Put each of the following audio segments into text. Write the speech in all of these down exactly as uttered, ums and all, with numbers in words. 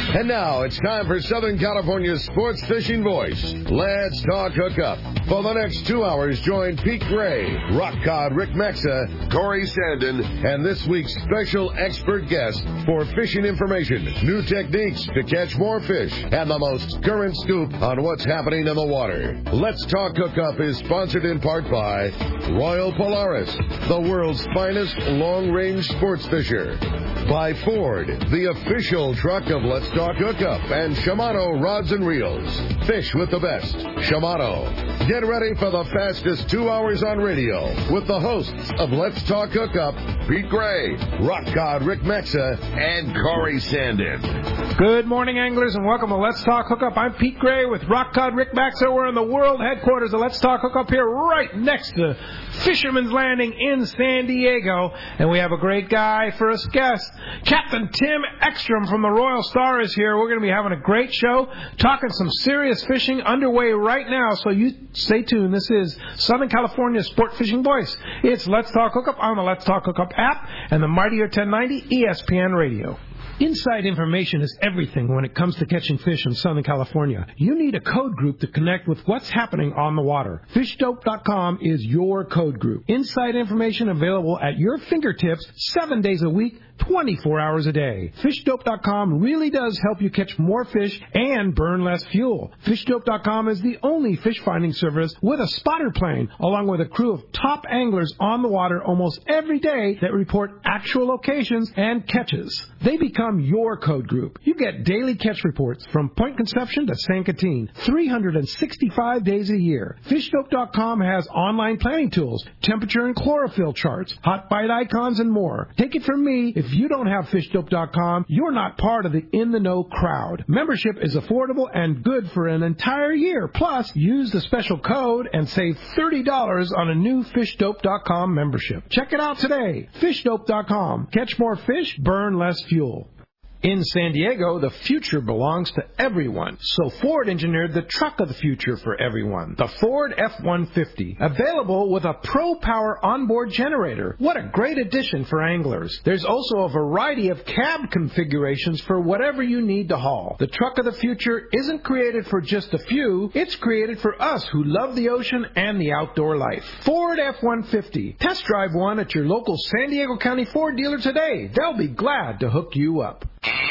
And now it's time for Southern California's sports fishing voice. Let's talk hookup. For the next two hours, join Pete Gray, Rock Cod Rick Maxa, Corey Sandin, and this week's special expert guest for fishing information, new techniques to catch more fish, and the most current scoop on what's happening in the water. Let's Talk Hookup is sponsored in part by Royal Polaris, the world's finest long-range sports fisher. By Ford, the official truck of Let's Talk Hookup, and Shimano Rods and Reels. Fish with the best. Shimano. Get ready for the fastest two hours on radio with the hosts of Let's Talk Hookup, Pete Gray, Rock Cod Rick Maxa, and Corey Sandin. Good morning, anglers, and welcome to Let's Talk Hookup. I'm Pete Gray with Rock Cod Rick Maxa. We're in the world headquarters of Let's Talk Hookup here right next to Fisherman's Landing in San Diego. And we have a great guy for us guest. Captain Tim Ekstrom from the Royal Star is here. We're going to be having a great show, talking some serious fishing underway right now. So you stay tuned. This is Southern California's sport fishing voice. It's Let's Talk Hookup on the Let's Talk Hookup app and the Mightier ten ninety E S P N Radio. Inside information is everything when it comes to catching fish in Southern California. You need a code group to connect with what's happening on the water. fish dope dot com is your code group. Inside information available at your fingertips seven days a week, twenty-four hours a day. fish dope dot com really does help you catch more fish and burn less fuel. fish dope dot com is the only fish finding service with a spotter plane, along with a crew of top anglers on the water almost every day that report actual locations and catches. They become your code group. You get daily catch reports from Point Conception to San Quintin, three hundred sixty-five days a year. fish dope dot com has online planning tools, temperature and chlorophyll charts, hot bite icons, and more. Take it from me, if you don't have fish dope dot com, you're not part of the in-the-know crowd. Membership is affordable and good for an entire year. Plus, use the special code and save thirty dollars on a new fish dope dot com membership. Check it out today. fish dope dot com. Catch more fish, burn less fuel. In San Diego, the future belongs to everyone. So Ford engineered the truck of the future for everyone, the Ford F one fifty, available with a Pro Power onboard generator. What a great addition for anglers. There's also a variety of cab configurations for whatever you need to haul. The truck of the future isn't created for just a few. It's created for us who love the ocean and the outdoor life. Ford F one fifty. Test drive one at your local San Diego County Ford dealer today. They'll be glad to hook you up.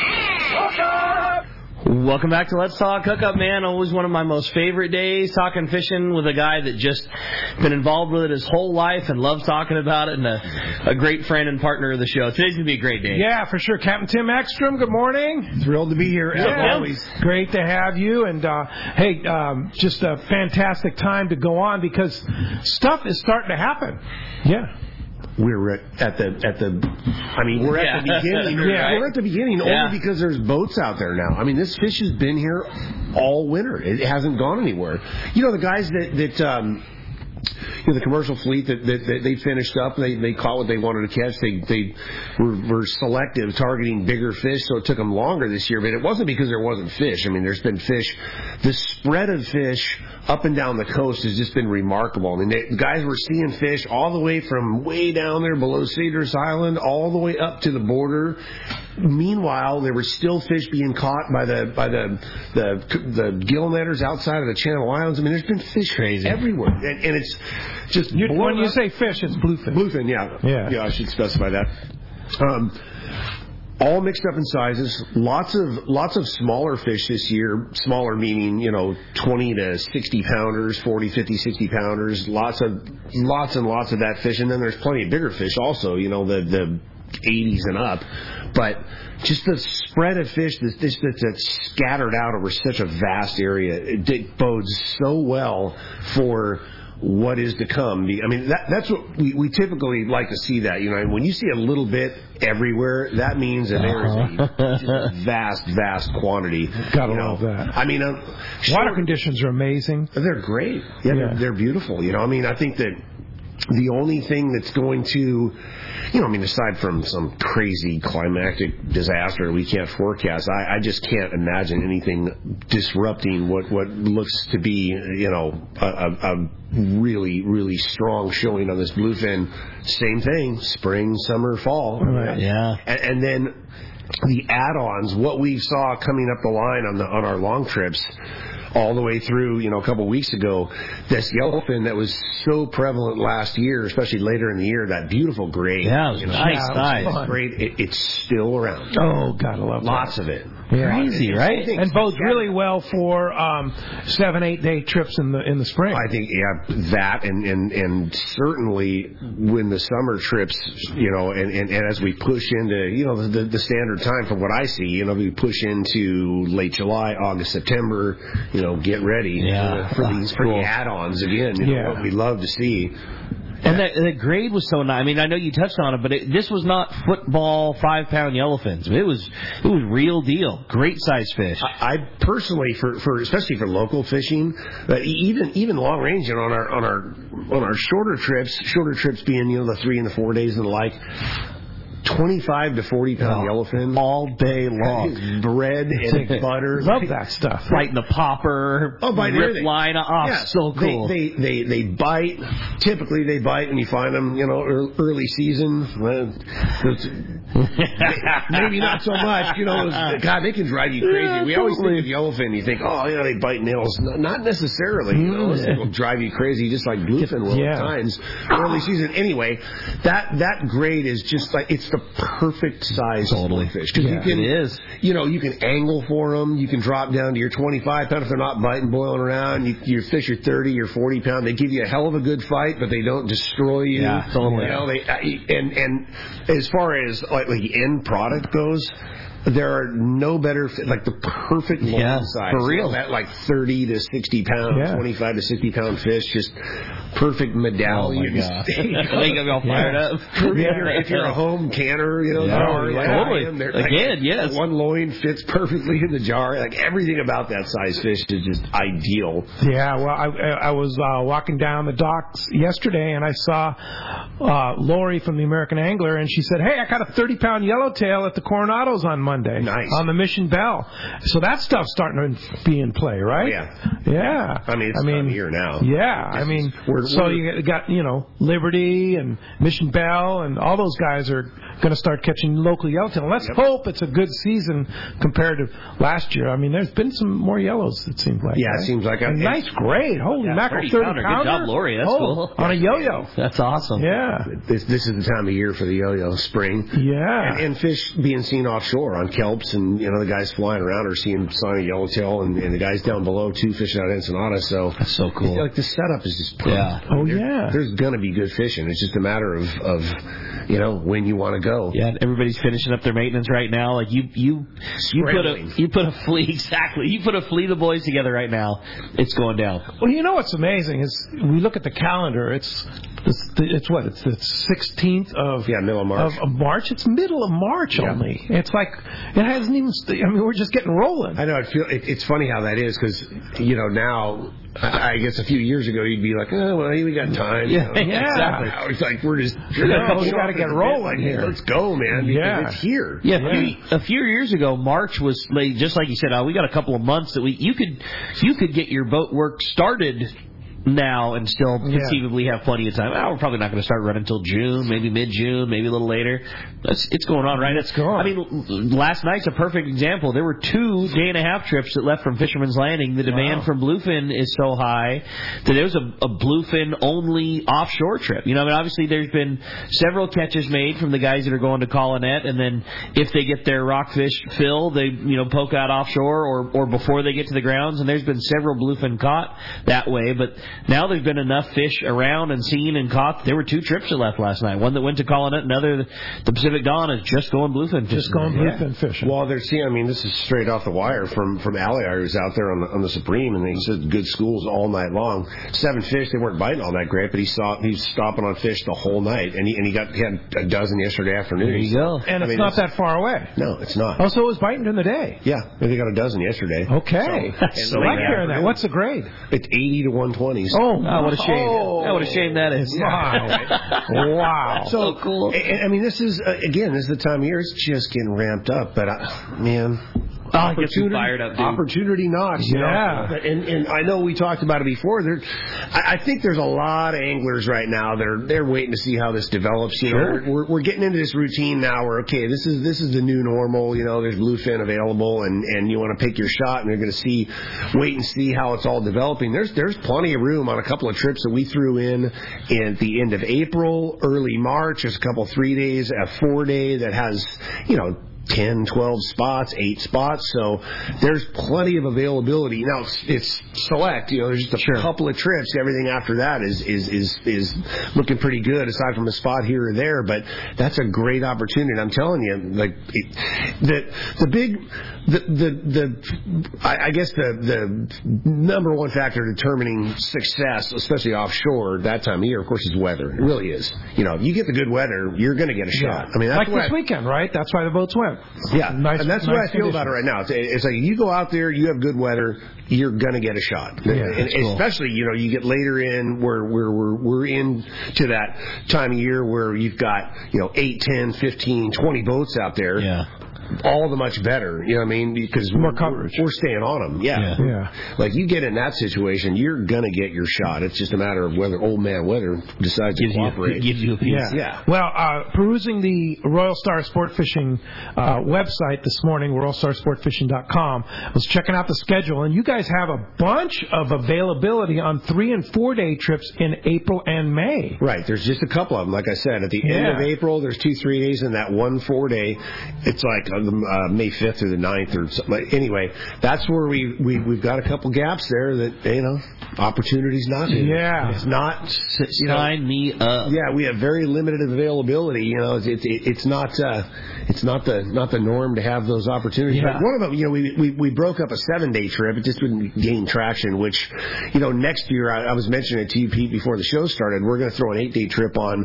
Welcome back to Let's Talk Hookup, man. Always one of my most favorite days, talking fishing with a guy that just been involved with it his whole life and loves talking about it, and a, a great friend and partner of the show. Today's going to be a great day. Yeah, for sure. Captain Tim Ekstrom, good morning. Thrilled to be here, as yeah. always. Great to have you. And, uh, hey, um, just a fantastic time to go on because stuff is starting to happen. Yeah. We're at, at the at the. I mean, we're yeah. at the beginning. yeah. We're at the beginning yeah. only because there's boats out there now. I mean, this fish has been here all winter. It hasn't gone anywhere. You know, the guys that that. Um, You know, the commercial fleet that, that, that they finished up, they they caught what they wanted to catch. They they were, were selective, targeting bigger fish, so it took them longer this year. But it wasn't because there wasn't fish. I mean, there's been fish. The spread of fish up and down the coast has just been remarkable. I mean, the guys were seeing fish all the way from way down there below Cedars Island, all the way up to the border. Meanwhile, there were still fish being caught by the by the the, the gill netters outside of the Channel Islands. I mean, there's been fish Crazy. everywhere, and, and it's just you, when you up. say fish, it's bluefin. Bluefin, yeah, yeah, yeah. I should specify that. Um, all mixed up in sizes. Lots of lots of smaller fish this year. Smaller meaning, you know, twenty to sixty pounders, forty, fifty, sixty pounders. Lots of lots and lots of that fish, and then there's plenty of bigger fish also. You know, the the eighties and up. But just the spread of fish that's, that's, that's scattered out over such a vast area, it, it bodes so well for what is to come. I mean, that, that's what we, we typically like to see that. You know, and when you see a little bit everywhere, that means that there is a vast, vast quantity. Gotta you know. love that. I mean, uh, sure, water conditions are amazing. They're great. Yeah, yeah. They're, they're beautiful. You know, I mean, I think that the only thing that's going to, you know, I mean, aside from some crazy climactic disaster we can't forecast, I, I just can't imagine anything disrupting what, what looks to be, you know, a, a, a really, really strong showing on this bluefin. Same thing, spring, summer, fall. Right. Yeah. And, and then the add-ons, what we saw coming up the line on the on our long trips, all the way through, you know, a couple of weeks ago, this yellowfin that was so prevalent last year, especially later in the year, that beautiful gray. Yeah, it was you know, nice, yeah, nice. Great. It, it's still around. Oh, God, I love Lots that. of it. Yeah. Crazy, right? And bodes really well for um, seven, eight day trips in the in the spring. I think, yeah, that and, and, and certainly when the summer trips, you know, and, and, and as we push into, you know, the, the standard time from what I see, you know, we push into late July, August, September, you know, get ready Yeah. for, for these for Cool. the add-ons again. You know, Yeah. what we love to see. And that, the grade was so nice. I mean, I know you touched on it, but it, this was not football five-pound yellowfins. It was it was real deal. Great size fish. I, I personally, for, for especially for local fishing, but even even long range, and on our on our on our shorter trips, shorter trips being, you know, the three and the four days and the like. twenty-five to forty pound Oh, yellowfin all day long. bread and butter. Love that stuff. Biting the popper. Oh, bite rip everything. line. Oh, Yeah, so cool. They, they they they bite. Typically, they bite when you find them. You know, ear- early season. Well, maybe not so much. You know, God, they can drive you crazy. Yeah, we always totally. think of yellowfin. You think, oh, yeah, they bite nails. No, not necessarily. You know, Mm. it'll drive you crazy, just like bluefin will Yeah. at times. Early season. Anyway, that that grade is just like it's the perfect size Totally. for fish. 'Cause Yeah, you can, it is. You know, you can angle for them. You can drop down to your twenty-five pound if they're not biting, boiling around. You, your fish are thirty or forty pound. They give you a hell of a good fight, but they don't destroy you. Yeah, totally. You know, they and and as far as like the end product goes, there are no better, like the perfect loin Yeah, size. for real. You know, that like thirty to sixty pound, Yeah. twenty-five to sixty pound fish, just perfect Oh, my medallion. God. I think I'm all fired Yeah. up. If, you're, if you're a home canner, you know, Yeah. jar, Yeah, like totally. I am, they're Again, like, yes. One loin fits perfectly in the jar. Like everything about that size fish is just ideal. Yeah, well, I, I was uh, walking down the docks yesterday, and I saw uh, Lori from the American Angler, and she said, "Hey, I caught a thirty pound yellowtail at the Coronados on Monday, Nice. on the Mission Bell." So that stuff's starting to be in play, right? Oh, yeah. yeah. I mean, it's I mean, time of year now. Yeah, I This mean, is- we're- so we're- you got you know Liberty and Mission Bell, and all those guys are going to start catching local yellowtail. Let's Yep. hope it's a good season compared to last year. I mean, there's been some more yellows. It seems like. Yeah, it right? seems like a it- nice grade. Holy Yeah, mackerel, thirty thirty pounder. pounder. Good job, Lori. That's oh, cool. on a yo-yo. That's awesome. Yeah, This this is the time of year for the yo-yo, spring. yeah. And, and fish being seen offshore on kelps, and you know the guys flying around are seeing sign of yellowtail, and, and the guys down below too fishing out Ensenada. So That's so cool. Like the setup is just perfect. Yeah. Oh, There- yeah. There's gonna be good fishing. It's just a matter of of you know when you want to go. Yeah, and everybody's finishing up their maintenance right now. Like you, you, you put a Scrambling. you put a fleet exactly. You put a fleet of boys together right now. It's going down. Well, you know what's amazing is we look at the calendar. It's it's, it's what it's the sixteenth of Yeah, middle of March. Of, of March. It's middle of March Yeah. only. It's like it hasn't even. st- I mean, we're just getting rolling. I know. It feel, it, it's funny how that is because you know now. I I guess a few years ago you'd be like, oh well, we got time. Yeah, you know? yeah. Exactly. Now it's like we're just No, we gotta get rolling like, here. Let's go, man. Because Yeah. it's here. Yeah, a few, a few years ago, March was like, just like you said. Oh, we got a couple of months that we you could you could get your boat work started now and still Yeah. conceivably have plenty of time. Oh, we're probably not going to start running until June, maybe mid-June, maybe a little later. It's, it's going on, right? It's going. I mean, l- last night's a perfect example. There were two day and a half trips that left from Fisherman's Landing. The demand Wow. from bluefin is so high that there was a, a bluefin only offshore trip. You know, I mean, obviously there's been several catches made from the guys that are going to Collinet, and then if they get their rockfish fill, they you know poke out offshore or or before they get to the grounds. And there's been several bluefin caught that way, but now there's been enough fish around and seen and caught. There were two trips that left last night. One that went to Collinet, another the Pacific Dawn is just going bluefin fishing. Just going Yeah. bluefin fishing. Well, they're seeing. I mean, this is straight off the wire from from Alliar, who's out there on the on the Supreme, and he said good schools all night long. Seven fish. They weren't biting all that great, but he saw he's stopping on fish the whole night, and he and he got he had a dozen yesterday afternoon. There you go. and I it's mean, not it's- that far away. No, it's not. Oh, so it was biting during the day. Yeah, they got a dozen yesterday. Okay. So, I like hearing that. What's the grade? It's eighty to one twenties. Oh, Oh, what a shame. Oh. Oh, what a shame that is. Wow. wow. So cool. And, I mean, this is uh, again, this is the time of year. It's just getting ramped up. But I, man, Oh, it gets me fired up, dude. Opportunity knocks. You Yeah. know? And, and I know we talked about it before. There, I, I think there's a lot of anglers right now. They're they're waiting to see how this develops. You Sure. know, we're we're getting into this routine now where okay, this is this is the new normal. You know, there's bluefin available, and, and you want to pick your shot, and you're going to see, wait and see how it's all developing. There's there's plenty of room on a couple of trips that we threw in in the end of April, early March. There's a couple three days, a four day that has you know. ten, twelve spots, eight spots. So there's plenty of availability. Now it's, it's select, you know, there's just a sure. couple of trips. Everything after that is, is, is, is looking pretty good aside from a spot here or there, but that's a great opportunity. And I'm telling you, like it, the, the big, the, the, the, I, I guess the, the number one factor determining success, especially offshore that time of year, of course, is weather. It really is. You know, if you get the good weather, you're going to get a shot. Yeah. I mean, that's like this I, weekend, right? That's why the boats went. Yeah, nice, and that's nice what I feel conditions. about it right now. It's, it's like you go out there, you have good weather, you're gonna get a shot. Yeah, and cool. Especially, you know, you get later in where where we're we're into that time of year where you've got you know eight, ten, fifteen, twenty boats out there. Yeah. All the much better, you know what I mean? Because more we're, coverage. We're staying on them, yeah. yeah. yeah. Like you get in that situation, you're gonna get your shot. It's just a matter of whether old man weather decides gives to cooperate. You, gives you a piece. Yeah. yeah. Well, uh, perusing the Royal Star Sport Fishing uh, website this morning, royal star sport fishing dot com, I was checking out the schedule, and you guys have a bunch of availability on three and four day trips in April and May. Right. There's just a couple of them. Like I said, at the yeah. end of April, there's two three days, and that one four day, it's like uh, May fifth or the ninth or something. Anyway, that's where we, we, we've got a couple gaps there that, you know, opportunities knocking. Yeah. It's not... Sign me up. Yeah, we have very limited availability. You know, it's, it, it's not... Uh, it's not the not the norm to have those opportunities. Yeah. But one of them, you know, we, we we broke up a seven day trip. It just didn't gain traction. Which, you know, next year I, I was mentioning it to you, Pete, before the show started. We're going to throw an eight day trip on,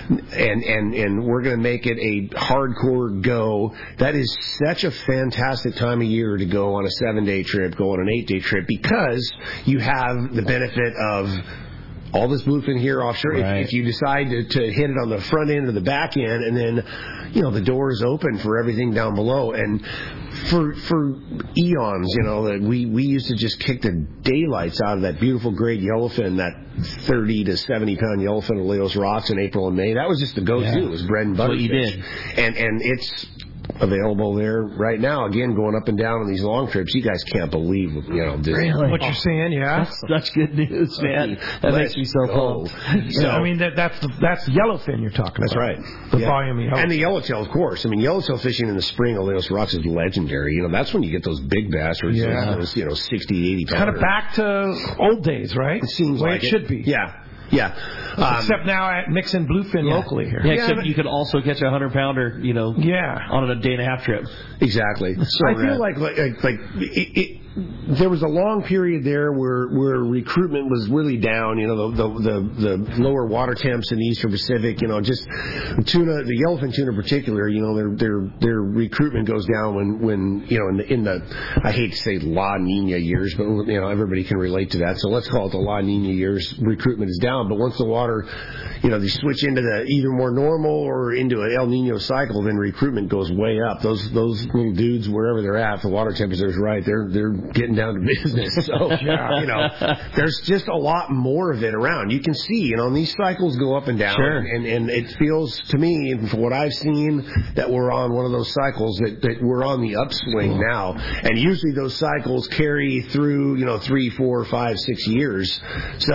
and and and we're going to make it a hardcore go. That is such a fantastic time of year to go on a seven day trip, go on an eight day trip, because you have the benefit of all this bluefin here offshore. Right. If, if you decide to, to hit it on the front end or the back end, and then, you know, the door is open for everything down below. And for for eons, you know, that we, we used to just kick the daylights out of that beautiful great yellowfin, that thirty to seventy pound yellowfin at Leos Rocks in April and May. That was just the go-to. Yeah. It was bread and butter. What you fish. did. And and it's available there right now. Again, going up and down on these long trips, you guys can't believe, you know, this, really? What you're seeing, yeah. That's such good news, man. That makes me so pumped. So, I mean, that, that's that's yellowfin you're talking That's about. right. The Yeah. volume of yellowfin. And the yellowtail, of course. I mean, yellowtail fishing in the spring on Leos Rocks is legendary. You know, that's when you get those big bass, or Yeah. those, you know, sixty, eighty pounds. Kind of back to old days, right? It seems the way like it should be. Yeah. Yeah. Um, Except now at mixing bluefin Yeah. locally here. Yeah, Yeah, except but- you could also catch a hundred pounder, you know, Yeah. on a day and a half trip. Exactly. So I feel rad. like like, like, like it, it, there was a long period there where, where recruitment was really down. You know, the, the the the lower water temps in the Eastern Pacific. You know, just tuna, the yellowfin tuna in particular. You know, their their their recruitment goes down when, when you know in the in the I hate to say La Nina years, but you know everybody can relate to that. So let's call it the La Nina years. Recruitment is down, but once the water, you know, they switch into the either more normal or into an El Nino cycle, then recruitment goes way up. Those those little dudes, wherever they're at, if the water temperature is right, they're they're getting down to business. So you know, there's just a lot more of it around. You can see, you know, these cycles go up and down, Sure. and and it feels to me, from what I've seen, that we're on one of those cycles that that we're on the upswing now. And usually those cycles carry through, you know, three, four, five, six years. So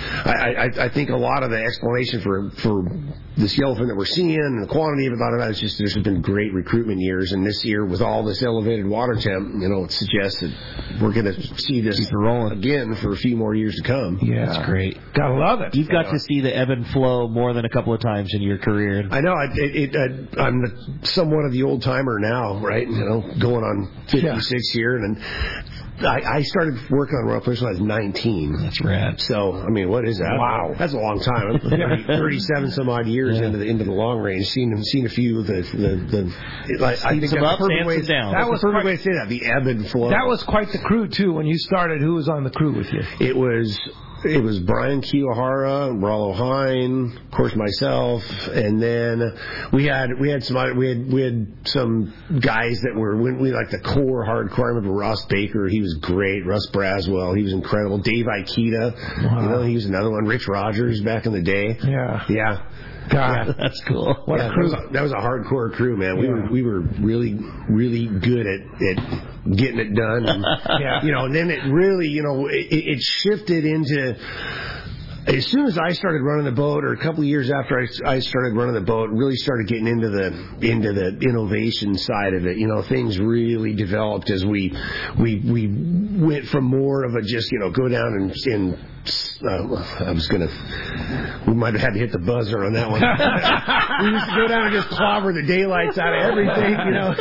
I, I, I think a lot of the explanation for for this yellowfin that we're seeing and the quantity of it, a lot of that is just there's been great recruitment years, and this year with all this elevated water temp, you know, it suggests that we're going to see this rolling again for a few more years to come. Yeah. That's great. Gotta love it. You've got to see the ebb and flow more than a couple of times in your career. I know. I, it, it, I, I'm somewhat of the old timer now, right? You know, going on fifty-six yeah. here, and I, I started working on Royal Fish when I was nineteen. That's rad. So, I mean, what is that? Wow. That's a long time. I'm thirty, thirty-seven some odd years Yeah. into the into the long range. Seen seen a few of the the, the like, I think some that's ups the perfect and way some downs. That That was was the perfect quite- way to say that. The ebb and flow. That was quite the crew, too. When you started, who was on the crew with you? It was it was Brian Kiyohara, Rollo Hine, of course myself, and then we had we had some we had we had some guys that were we, we like the core hardcore. I remember Ross Baker, he was great. Russ Braswell, he was incredible. Dave Ikeda, wow. you know, he was another one. Rich Rogers back in the day. Yeah, yeah. God, yeah, that's cool. What yeah, a crew. That was a, that was a hardcore crew, man. We yeah. were we were really really good at, at getting it done. And, yeah. You know, and then it really, you know, it, it shifted into. As soon as I started running the boat, or a couple of years after I, I started running the boat, really started getting into the into the innovation side of it. You know, things really developed as we we we went from more of a just you know go down and, and uh, I was gonna we might have had to hit the buzzer on that one. We used to go down and just clobber the daylights out of everything.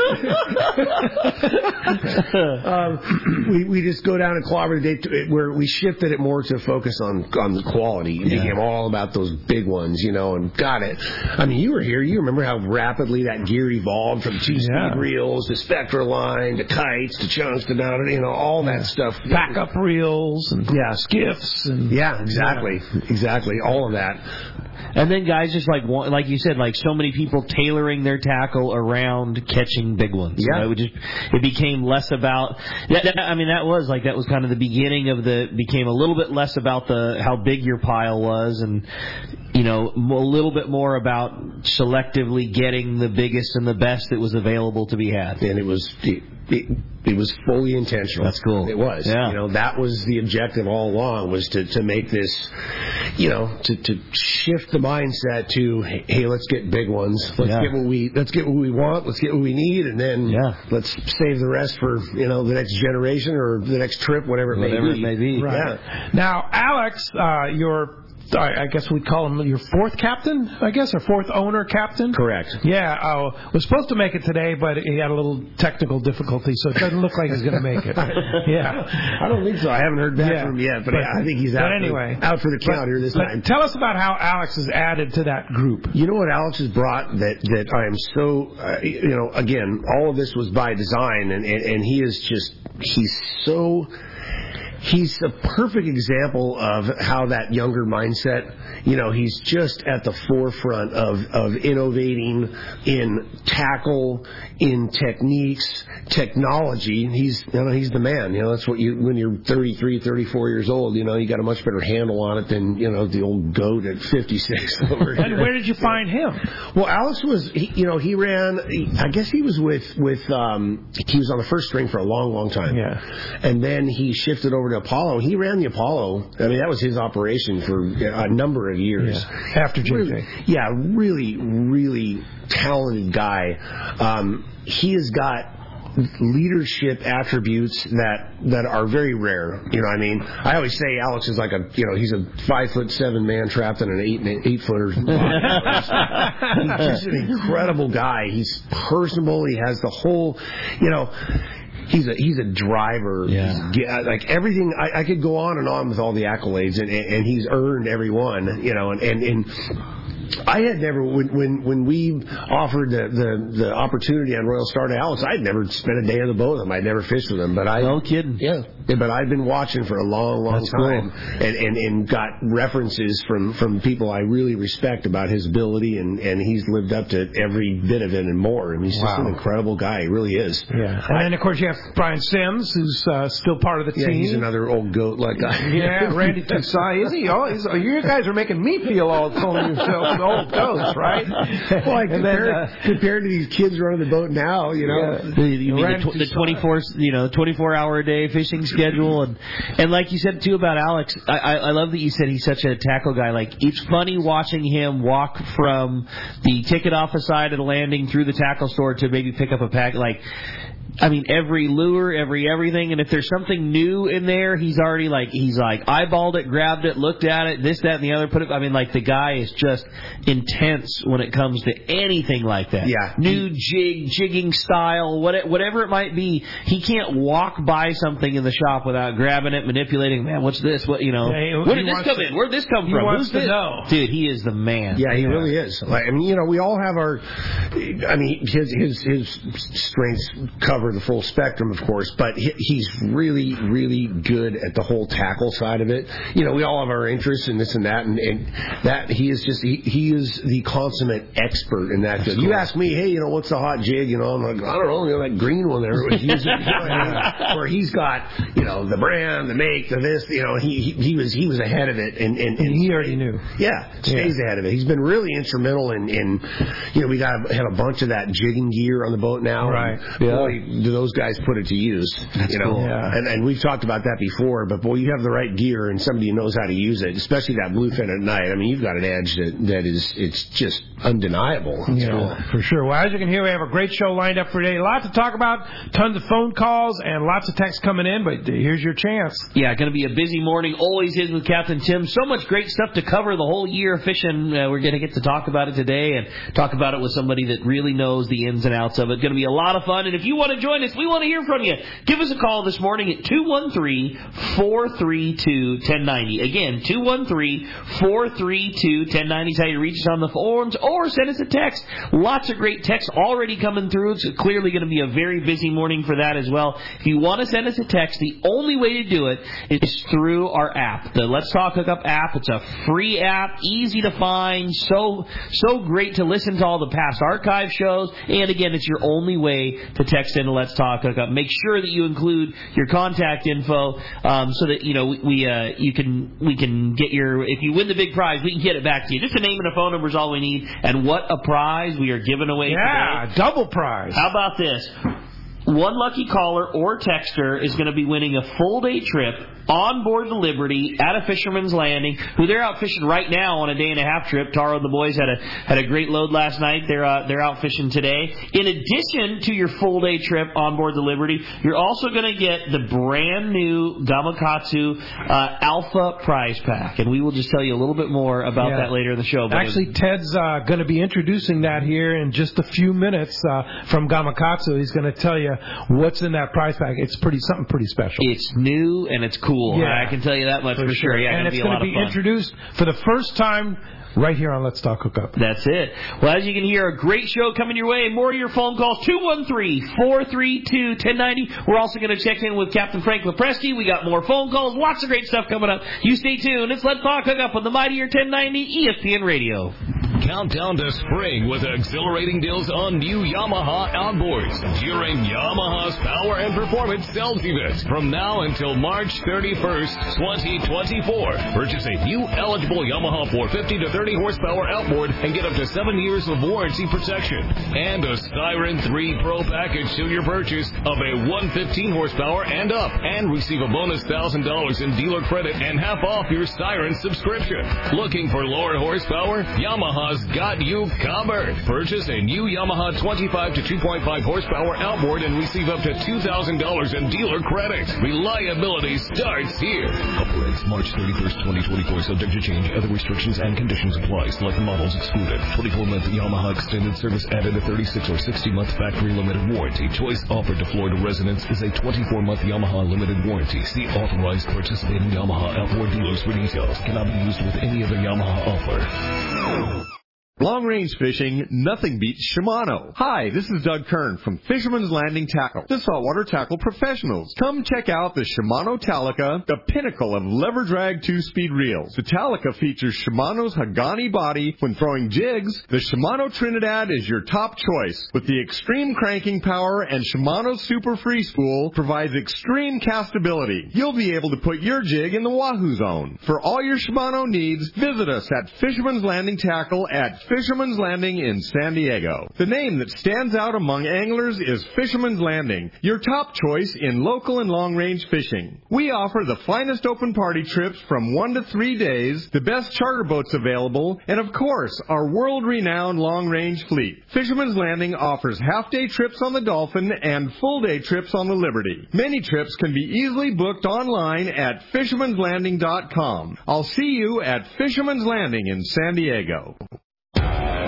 You know, um, we we just go down and clobber the day where we shifted it more to focus on on the quality. It yeah. became all about those big ones, you know, and got it. I mean, you were here. You remember how rapidly that gear evolved from two-speed yeah. reels to Spectraline to kites to chunks to down, you know, all that stuff. Backup reels and yeah, skiffs. And, yeah, exactly. Yeah. Exactly. All of that. And then guys just like, like you said, like so many people tailoring their tackle around catching big ones. Yeah. You know, it, just, it became less about, that, that, I mean, that was like, that was kind of the beginning of the, became a little bit less about the, how big your pile was and, you know, a little bit more about selectively getting the biggest and the best that was available to be had. And it was, it, it, it was fully intentional. That's cool. It was. Yeah. You know, that was the objective all along, was to, to make this, you know, to, to shift the mindset to, hey, let's get big ones. Let's yeah. get what we, let's get what we want. Let's get what we need. And then yeah. let's save the rest for, you know, the next generation or the next trip, whatever it whatever may be. It may be. Right. Yeah. Now, Alex, uh, your I guess we'd call him your fourth captain, I guess, or fourth owner captain? Correct. Yeah, uh, was supposed to make it today, but he had a little technical difficulty, so it doesn't look like he's going to make it. Yeah. I don't think so. I haven't heard back yeah. from him yet, but, but I think he's but out, anyway, for, out for the count but, here this but time. Tell us about how Alex has added to that group. You know what Alex has brought that, that I am so, uh, you know, again, all of this was by design, and, and, and he is just, he's so... He's a perfect example of how that younger mindset, you know, he's just at the forefront of, of innovating in tackle, in techniques, technology. He's, you know, he's the man. You know, that's what you, when you're thirty-three, thirty-four years old, you know, you got a much better handle on it than, you know, the old goat at fifty-six. Over And here. where did you find him? Well, Alex was, he, you know, he ran, he, I guess he was with, with, um, he was on the first string for a long, long time. Yeah. And then he shifted over to Apollo. He ran the Apollo. I mean, that was his operation for a number of years. Yeah. After J J. Really, yeah, really, really talented guy. Um, he has got leadership attributes that that are very rare. You know what I mean? I always say Alex is like a, you know, he's a five foot seven man trapped in an eight eight footer. He's just an incredible guy. He's personable. He has the whole, you know. He's a he's a driver. Yeah. He's, like everything, I, I could go on and on with all the accolades, and, and he's earned every one. You know, and and. and I had never, when when, when we offered the, the, the opportunity on Royal Star to Alex, I'd never spent a day on the boat with him. I'd never fished with him. But I, no kidding. Yeah. But I've been watching for a long, long That's time, cool. and, and and got references from, from people I really respect about his ability, and, and he's lived up to every bit of it and more. I mean, he's wow. just an incredible guy. He really is. Yeah. And then, of course, you have Brian Sims, who's uh, still part of the yeah, team. He's another old goat-like guy. Yeah, Randy Tusai. Is he? Oh, he's, oh, you guys are making me feel all calling yourselves old goats, right? Well, like and compared, then, uh, compared to these kids running the boat now, you know. Yeah. The, you mean the, tw- the twenty-four, you know, twenty-four hour a day fishing schedule, and and like you said too about Alex, I, I, I love that you said he's such a tackle guy. Like, it's funny watching him walk from the ticket office side of the landing through the tackle store to maybe pick up a pack. Like, I mean, every lure, every everything, and if there's something new in there, he's already like, he's like eyeballed it, grabbed it, looked at it, this, that, and the other, put it, I mean, like, the guy is just intense when it comes to anything like that. Yeah. New jig, jigging style, what, whatever it might be, he can't walk by something in the shop without grabbing it, manipulating. Man, what's this? What you know? Yeah, he, Where did he this come to, in? Where did this come he from? Wants Who's to this? know. Dude, he is the man. Yeah, he yeah. really is. Like, I mean, you know, we all have our. I mean, his his his strengths cover the full spectrum, of course, but he, he's really really good at the whole tackle side of it. You know, we all have our interests in this and that, and, and that he is just he, he is the consummate expert in that. Cool. You ask me, hey, you know, what's the hot jig? You know, I'm like, I don't know, you know, that green one there. He's using, you know, I mean, where he's got, you know, the brand, the make, the this. You know, he he, he was he was ahead of it, and and, and he already knew. Yeah, stays yeah. ahead of it. He's been really instrumental in, in you know, we got to have a bunch of that jigging gear on the boat now. Right. And boy, do those guys put it to use. That's you know, cool. yeah. and and we've talked about that before. But boy, you have the right gear and somebody who knows how to use it, especially that bluefin at night. I mean, you've got an edge that that is it's just undeniable. It's yeah, cool. for sure. Well, as you can hear, we have a great show lined up for today. Lots to talk about, tons of phone calls, and lots of texts coming in. But here's your chance. Yeah, going to be a busy morning. Always is with Captain Tim. So much great stuff to cover the whole year of fishing. Uh, we're going to get to talk about it today and talk about it with somebody that really knows the ins and outs of it. Going to be a lot of fun. And if you want to join us, we want to hear from you. Give us a call this morning at two one three, four three two, one zero nine zero. Again, two one three, four three two, one zero nine zero is how you reach us on the forums, or send us a text. Lots of great texts already coming through. It's clearly going to be a very busy morning for that as well. If you want to send us a text, the only way to do it is through our app, the Let's Talk Hookup app. It's a free app, easy to find, so so great to listen to all the past archive shows. And again, it's your only way to text into Let's Talk Hookup. Make sure that you include your contact info um, so that you know we, we uh, you can we can get your if you win the big prize, we can get it back to you. Just a name and a phone number is all we need. And what a prize we are giving away yeah, today! Yeah, double prize. How about this? One lucky caller or texter is going to be winning a full day trip on board the Liberty at a Fisherman's Landing, who they're out fishing right now on a day and a half trip. Taro and the boys had a had a great load last night. They're uh, they're out fishing today. In addition to your full day trip on board the Liberty, you're also going to get the brand new Gamakatsu uh, Alpha prize pack, and we will just tell you a little bit more about yeah. that later in the show. But Actually, Ted's uh, going to be introducing that here in just a few minutes uh, from Gamakatsu. He's going to tell you what's in that prize pack. It's pretty something pretty special. It's new and it's cool. Yeah. I can tell you that much for, for sure. Yeah, and it's going to be, be introduced for the first time right here on Let's Talk Hookup. That's it. Well, as you can hear, a great show coming your way. More of your phone calls, two one three, four three two, one zero nine zero. We're also going to check in with Captain Frank Lepresti. We got more phone calls. Lots of great stuff coming up. You stay tuned. It's Let's Talk Hookup on the mightier ten ninety E S P N Radio. Countdown to spring with exhilarating deals on new Yamaha outboards during Yamaha's Power and Performance Sales Event from now until March thirty-first, twenty twenty-four. Purchase a new eligible Yamaha four fifty to thirty horsepower outboard and get up to seven years of warranty protection. And a Siren three Pro package to your purchase of a one fifteen horsepower and up. And receive a bonus one thousand dollars in dealer credit and half off your Siren subscription. Looking for lower horsepower? Yamaha's got you covered. Purchase a new Yamaha twenty-five to two point five horsepower outboard and receive up to two thousand dollars in dealer credit. Reliability starts here. Operates March thirty-first, twenty twenty-four. Subject to change. Other restrictions and conditions apply. Select models excluded. twenty-four month Yamaha extended service added a thirty-six or sixty month factory limited warranty. Choice offered to Florida residents is a twenty-four month Yamaha limited warranty. See authorized participating Yamaha outboard dealers for details. Cannot be used with any other Yamaha offer. Long-range fishing, nothing beats Shimano. Hi, this is Doug Kern from Fisherman's Landing Tackle, the saltwater tackle professionals. Come check out the Shimano Talica, the pinnacle of lever drag two-speed reels. The Talica features Shimano's Hagani body when throwing jigs. The Shimano Trinidad is your top choice. With the extreme cranking power and Shimano's Super Free Spool provides extreme castability. You'll be able to put your jig in the Wahoo zone. For all your Shimano needs, visit us at Fisherman's Landing Tackle at Fisherman's Landing in San Diego. The name that stands out among anglers is Fisherman's Landing, your top choice in local and long-range fishing. We offer the finest open party trips from one to three days, the best charter boats available, and of course, our world-renowned long-range fleet. Fisherman's Landing offers half-day trips on the Dolphin and full-day trips on the Liberty. Many trips can be easily booked online at fishermans landing dot com. I'll see you at Fisherman's Landing in San Diego.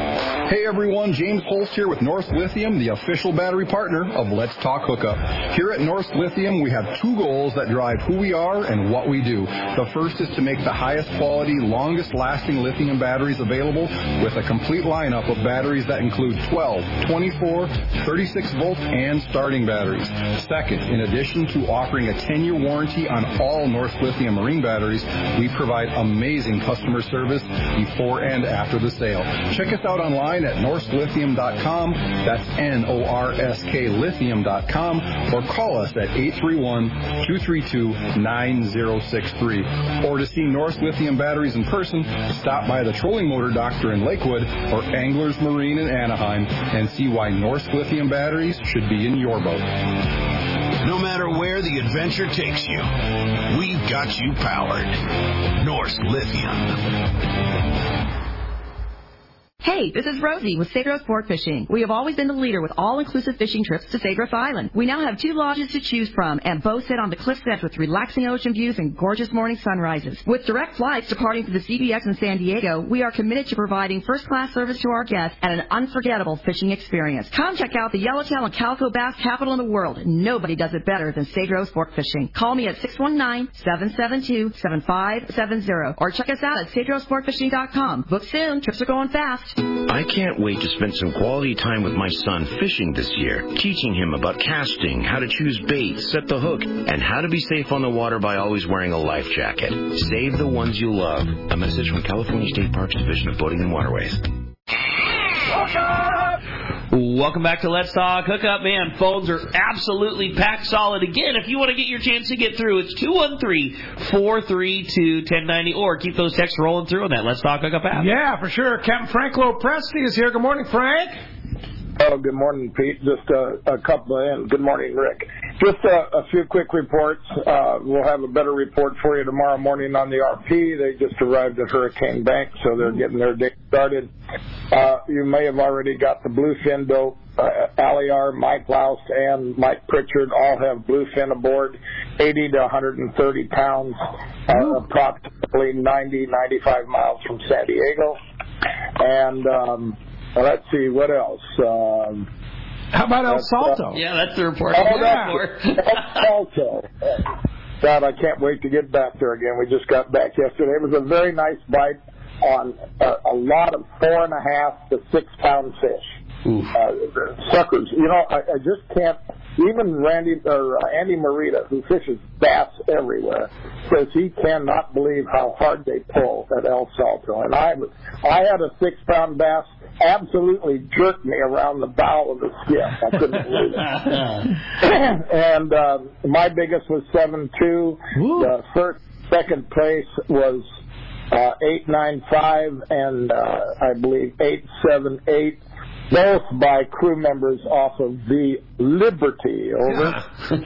Hey everyone, James Holst here with North Lithium, the official battery partner of Let's Talk Hookup. Here at North Lithium, we have two goals that drive who we are and what we do. The first is to make the highest quality, longest lasting lithium batteries available with a complete lineup of batteries that include twelve, twenty-four, thirty-six volt and starting batteries. Second, in addition to offering a ten-year warranty on all North Lithium marine batteries, we provide amazing customer service before and after the sale. Check us out online at norsk lithium dot com, that's N O R S K lithium dot com, or call us at eight three one, two three two, nine zero six three. Or to see North Lithium batteries in person, stop by the Trolling Motor Doctor in Lakewood or Anglers Marine in Anaheim and see why North Lithium batteries should be in your boat. No matter where the adventure takes you, we've got you powered. Norsk Lithium. Hey, this is Rosie with Cedros Sport Fishing. We have always been the leader with all-inclusive fishing trips to Cedros Island. We now have two lodges to choose from and both sit on the cliff's edge with relaxing ocean views and gorgeous morning sunrises. With direct flights departing to the C B X in San Diego, we are committed to providing first-class service to our guests and an unforgettable fishing experience. Come check out the yellowtail and calico bass capital in the world. Nobody does it better than Cedros Sport Fishing. Call me at six one nine, seven seven two, seven five seven zero or check us out at cedros sport fishing dot com. Book soon. Trips are going fast. I can't wait to spend some quality time with my son fishing this year, teaching him about casting, how to choose bait, set the hook, and how to be safe on the water by always wearing a life jacket. Save the ones you love. A message from California State Parks Division of Boating and Waterways. Welcome back to Let's Talk Hookup. Man, phones are absolutely packed solid. Again, if you want to get your chance to get through, it's two one three, four three two, one oh nine oh, or keep those texts rolling through on that Let's Talk Hookup app. Yeah, for sure. Captain Frank Lopresti is here. Good morning, Frank. Oh, good morning, Pete. Just a, a couple of, and good morning, Rick. Just a, a few quick reports. Uh, we'll have a better report for you tomorrow morning on the R P. They just arrived at Hurricane Bank, so they're getting their day started. Uh, you may have already got the bluefin dope. Uh, Aliar, Mike Louse, and Mike Pritchard all have bluefin aboard, eighty to one hundred thirty pounds, uh, approximately ninety, ninety-five miles from San Diego. And um, let's see, what else? Um, How about El Salto? Uh, yeah, that's the report. Oh, that's El Salto. God, I can't wait to get back there again. We just got back yesterday. It was a very nice bite on a, a lot of four and a half to six pound fish. Uh, suckers. You know, I, I just can't. Even Randy or uh, Andy Marita, who fishes bass everywhere, says he cannot believe how hard they pull at El Salto. And I, I had a six pound bass absolutely jerked me around the bow of the skiff. I couldn't believe it. And uh, my biggest was seven two. The first, second place was uh, eight nine five, and uh, I believe eight seven eight. Both by crew members off of the Liberty, over. and,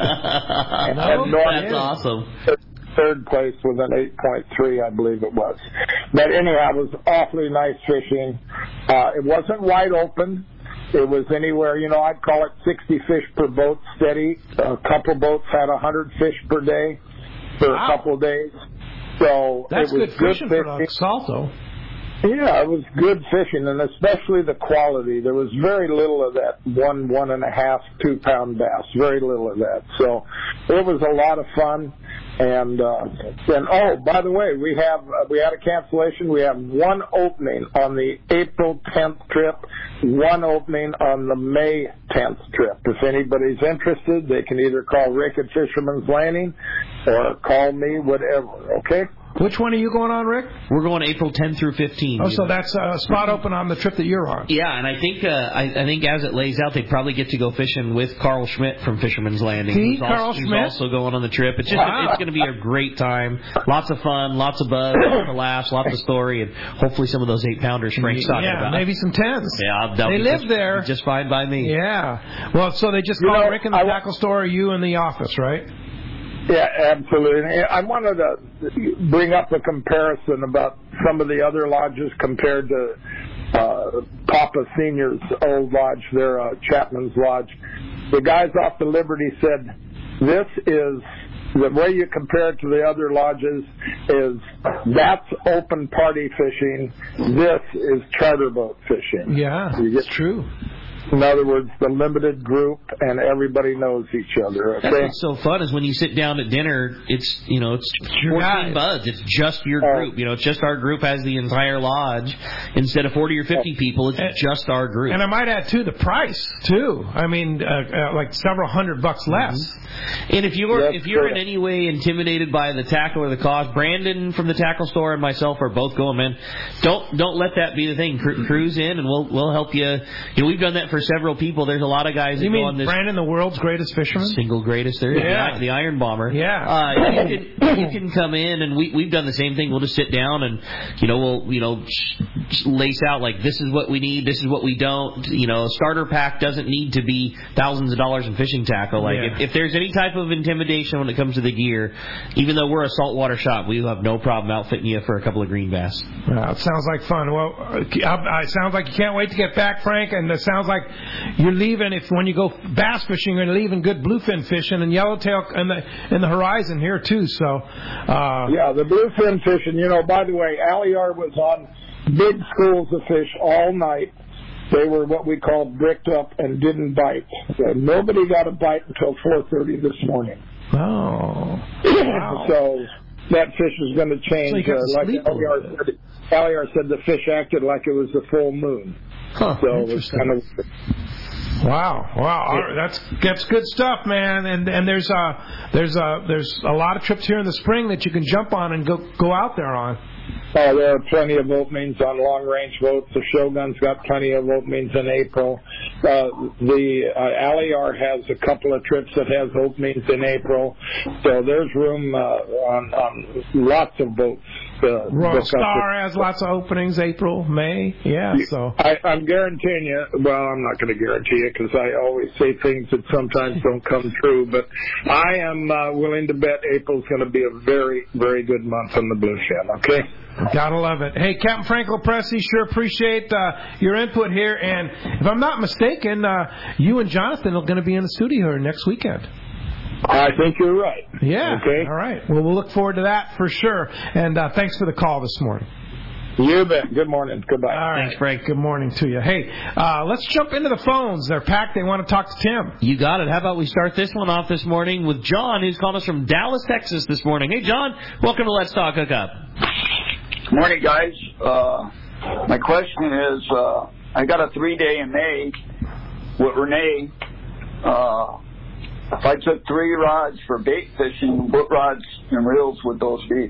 and That's awesome. Third place with an eight point three, I believe it was. But anyhow, it was awfully nice fishing. Uh, it wasn't wide open. It was anywhere, you know, I'd call it sixty fish per boat steady. A couple boats had one hundred fish per day for wow. a couple of days. So That's it was good, good fishing, fishing for El Salto. Yeah, it was good fishing, and especially the quality. There was very little of that one, one and a half, two pound bass. Very little of that. So it was a lot of fun. And uh, and oh, by the way, we have uh, we had a cancellation. We have one opening on the April tenth trip, one opening on the May tenth trip. If anybody's interested, they can either call Rick at Fisherman's Landing or call me, whatever. Okay. Which one are you going on, Rick? We're going April tenth through fifteenth. Oh, so that's a spot open on the trip that you're on. Yeah, and I think uh, I, I think as it lays out, they probably get to go fishing with Carl Schmidt from Fisherman's Landing. See, who's Carl also, Schmidt? Who's also going on the trip. It's just wow. It's going to be a great time. Lots of fun, lots of buzz, lots of laughs, lots of story, and hopefully some of those eight pounders Frank's talking yeah, about. Yeah, maybe some tens. Yeah, they live just, there. Just fine by me. Yeah. Well, so they just call you know, Rick in the I, tackle store, or you in the office, right? Yeah, absolutely. I wanted to bring up a comparison about some of the other lodges compared to uh, Papa Senior's old lodge, their uh, Chapman's Lodge. The guys off the Liberty said, this is, the way you compare it to the other lodges is that's open party fishing. This is charter boat fishing. Yeah, you get, it's true. In other words, the limited group and everybody knows each other. Okay? That's what's so fun is when you sit down at dinner, it's, you know, it's fourteen buds. It's just your group. You know, it's just our group has the entire lodge. Instead of forty or fifty people, it's and, just our group. And I might add, too, the price, too. I mean, uh, uh, like several hundred bucks less. Mm-hmm. And if you're, if you're in any way intimidated by the tackle or the cost, Brandon from the tackle store and myself are both going, man, don't don't let that be the thing. Cru- cruise in and we'll we'll help you. You know, we've done that for several people. There's a lot of guys that you go mean on this. Brandon, the world's greatest fisherman? Single greatest there is. Yeah. The, the Iron Bomber. Yeah. Uh, you, can, you can come in and we, we've done the same thing. We'll just sit down and, you know, we'll, you know, lace out like this is what we need, this is what we don't. You know, a starter pack doesn't need to be thousands of dollars in fishing tackle. Like yeah. if, if there's any type of intimidation when it comes to the gear, even though we're a saltwater shop, we have no problem outfitting you for a couple of green bass. Well, it sounds like fun. Well, it sounds like you can't wait to get back, Frank, and it sounds like you're leaving, if when you go bass fishing, you're leaving good bluefin fishing and yellowtail in the, in the horizon here, too. So, uh, yeah, the bluefin fishing, you know, by the way, Alliar was on big schools of fish all night. They were what we called bricked up and didn't bite. So nobody got a bite until four thirty this morning. Oh. Wow. So that fish is going to change. So uh, like Alliar said, Alliar said the fish acted like it was the full moon. Huh, so it was kind of. Wow, wow, right, that's that's good stuff, man. And and there's uh there's uh there's a lot of trips here in the spring that you can jump on and go go out there on. Oh, there are plenty of openings on long-range boats. The Shogun's got plenty of openings in April. Uh, the uh, Alliar has a couple of trips that has openings in April. So there's room uh, on, on lots of boats. Uh, Royal Star has lots of openings, April, May. Yeah, so. I, I'm guaranteeing you, well, I'm not going to guarantee it because I always say things that sometimes don't come true, but I am uh, willing to bet April's going to be a very, very good month on the bluefin, okay? Gotta love it. Hey, Captain Frank Lopresti, sure appreciate uh, your input here. And if I'm not mistaken, uh, you and Jonathan are going to be in the studio here next weekend. I think you're right. Yeah. Okay. All right. Well, we'll look forward to that for sure. And uh, thanks for the call this morning. You bet. Good morning. Goodbye. All right. Thanks, Frank. Good morning to you. Hey, uh, let's jump into the phones. They're packed. They want to talk to Tim. You got it. How about we start this one off this morning with John, who's calling us from Dallas, Texas this morning. Hey, John. Welcome to Let's Talk Hookup. Morning, guys. Uh, my question is, uh, I got a three-day in May with Renee. Uh, if I took three rods for bait fishing, what rods and reels would those be?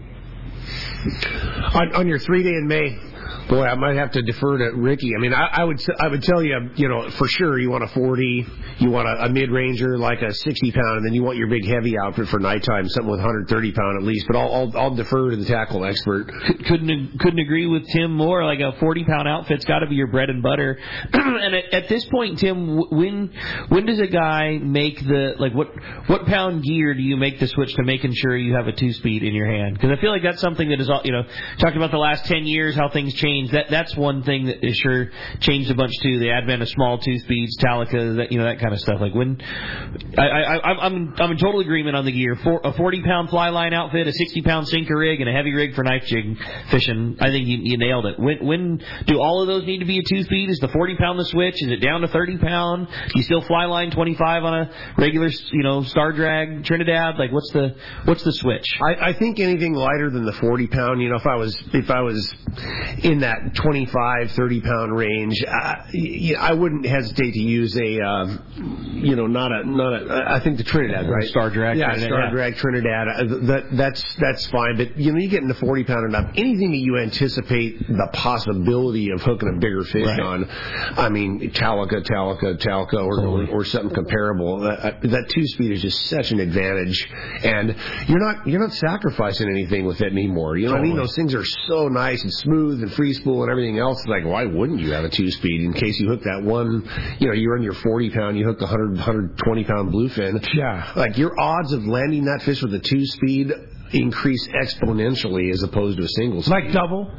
On, on your three-day in May, boy, I might have to defer to Ricky. I mean, I, I would I would tell you, you know, for sure you want a forty, you want a, a mid-ranger like a sixty pound, and then you want your big heavy outfit for nighttime, something with one hundred thirty pound at least. But I'll I'll, I'll defer to the tackle expert. Couldn't couldn't agree with Tim more. Like a forty pound outfit's got to be your bread and butter. And at, at this point, Tim, when when does a guy make the like what what pound gear do you make the switch to making sure you have a two speed in your hand? Because I feel like that's something that is all, you know, talking about the last ten years how things change. That that's one thing that is sure changed a bunch too. The advent of small two speeds, Talica, that you know that kind of stuff. Like when I, I I'm I'm in total agreement on the gear. For a forty pound fly line outfit, a sixty pound sinker rig, and a heavy rig for knife jig fishing. I think you, you nailed it. When when do all of those need to be a two speed? Is the forty pound the switch? Is it down to thirty pound? Do you still fly line twenty five on a regular you know star drag Trinidad? Like what's the what's the switch? I, I think anything lighter than the forty pound. You know, if I was if I was in that twenty-five, thirty pound range, I, I wouldn't hesitate to use a, um, you know, not a, not a, I think the Trinidad, right? Star Drag. Yeah, Trinidad, Star yeah. Drag Trinidad. Uh, that, that's, that's fine. But, you know, you get into forty pound and up, anything that you anticipate the possibility of hooking a bigger fish right. on, I mean, Talica, Talica, Talica, or, or, or something comparable. That, that two speed is just such an advantage. And you're not, you're not sacrificing anything with it anymore. You know totally. what I mean? Those things are so nice and smooth and free spool and everything else. Like, why wouldn't you have a two speed in case you hook that one, you know, you're in your forty pound, you hook a one hundred, one hundred twenty pound bluefin. Yeah. Like, your odds of landing that fish with a two speed increase exponentially as opposed to a single speed. Like double?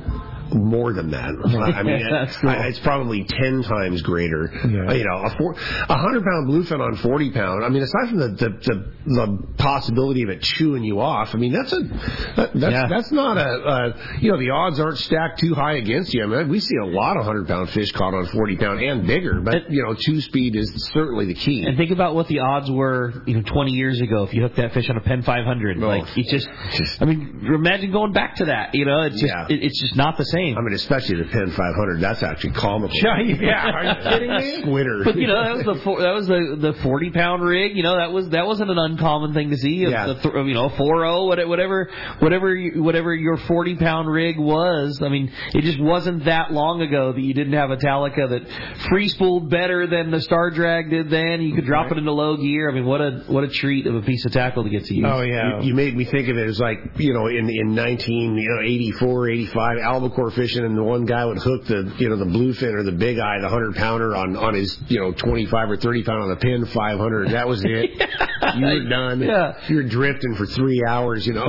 more than that. I mean, it, cool. I, it's probably ten times greater. Yeah. You know, a, four, a hundred pound bluefin on forty pound. I mean, aside from the, the the the possibility of it chewing you off, I mean, that's a that, that's yeah. that's not a, a you know, the odds aren't stacked too high against you. I mean, we see a lot of hundred pound fish caught on forty pound and bigger, but you know, two speed is certainly the key. And think about what the odds were, you know, twenty years ago if you hooked that fish on a Penn five hundred. Oh. Like, it's just, I mean, imagine going back to that. You know, it's just yeah. it, it's just not the same. I mean, especially the Penn five hundred. That's actually comical. Yeah, are you kidding me? Squitter. But you know, that was the four, that was the the forty pound rig. You know, that was that wasn't an uncommon thing to see. Yeah. The, you know, four oh, whatever, whatever, whatever your forty pound rig was. I mean, it just wasn't that long ago that you didn't have a Talica that free spooled better than the Star Drag did then. You could drop right. it into low gear. I mean, what a what a treat of a piece of tackle to get to use. Oh yeah, you, you made me think of it as like, you know, in in nineteen eighty-four, eighty-five, albacore fishing, and the one guy would hook the you know the bluefin or the big eye, the hundred pounder on on his you know twenty-five or thirty pound on the Penn five hundred. That was it. You were done. Yeah. You were drifting for three hours. You know,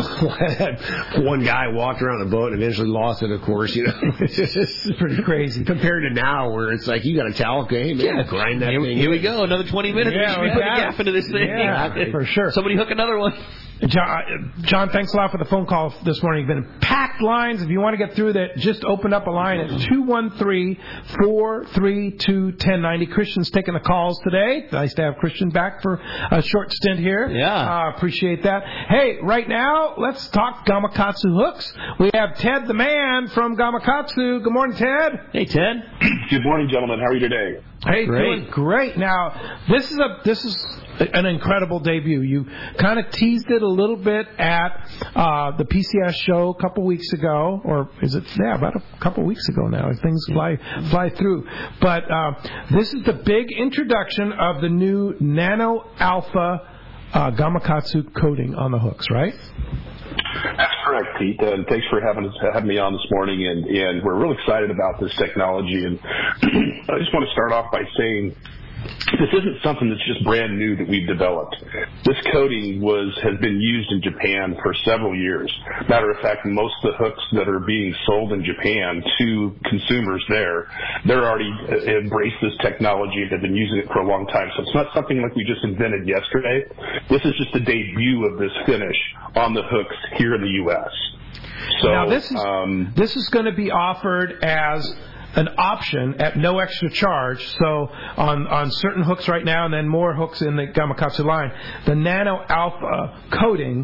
one guy walked around the boat and eventually lost it. Of course, you know, it's just pretty crazy compared to now, where it's like you got a Talica, hey man, yeah. grind that here, thing. Here we go, another twenty minutes. Yeah, we should be putting a gap into this thing. Yeah, for sure. Somebody hook another one. John, John, thanks a lot for the phone call this morning. You've been packed lines. If you want to get through that, just open up a line at two one three, four three two, one oh nine oh. Christian's taking the calls today. Nice to have Christian back for a short stint here. Yeah. Uh, appreciate that. Hey, right now, let's talk Gamakatsu hooks. We have Ted the man from Gamakatsu. Good morning, Ted. Hey, Ted. Good morning, gentlemen. How are you today? Hey, great. doing great. Now, this is a this is an incredible debut. You kind of teased it a little bit at uh, the P C S show a couple weeks ago, or is it? Yeah, about a couple weeks ago now. Things fly fly through. But uh, this is the big introduction of the new Nano Alpha uh, Gamakatsu coating on the hooks, right? That's correct, Pete. And thanks for having us, having me on this morning. And, and we're real excited about this technology. And I just want to start off by saying this isn't something that's just brand new that we've developed. This coating was has been used in Japan for several years. Matter of fact, most of the hooks that are being sold in Japan to consumers there, they're already embraced this technology and have been using it for a long time. So it's not something like we just invented yesterday. This is just a debut of this finish on the hooks here in the U S. So now this is um, this is going to be offered as an option at no extra charge. So on, on certain hooks right now, and then more hooks in the Gamakatsu line, the Nano Alpha coating,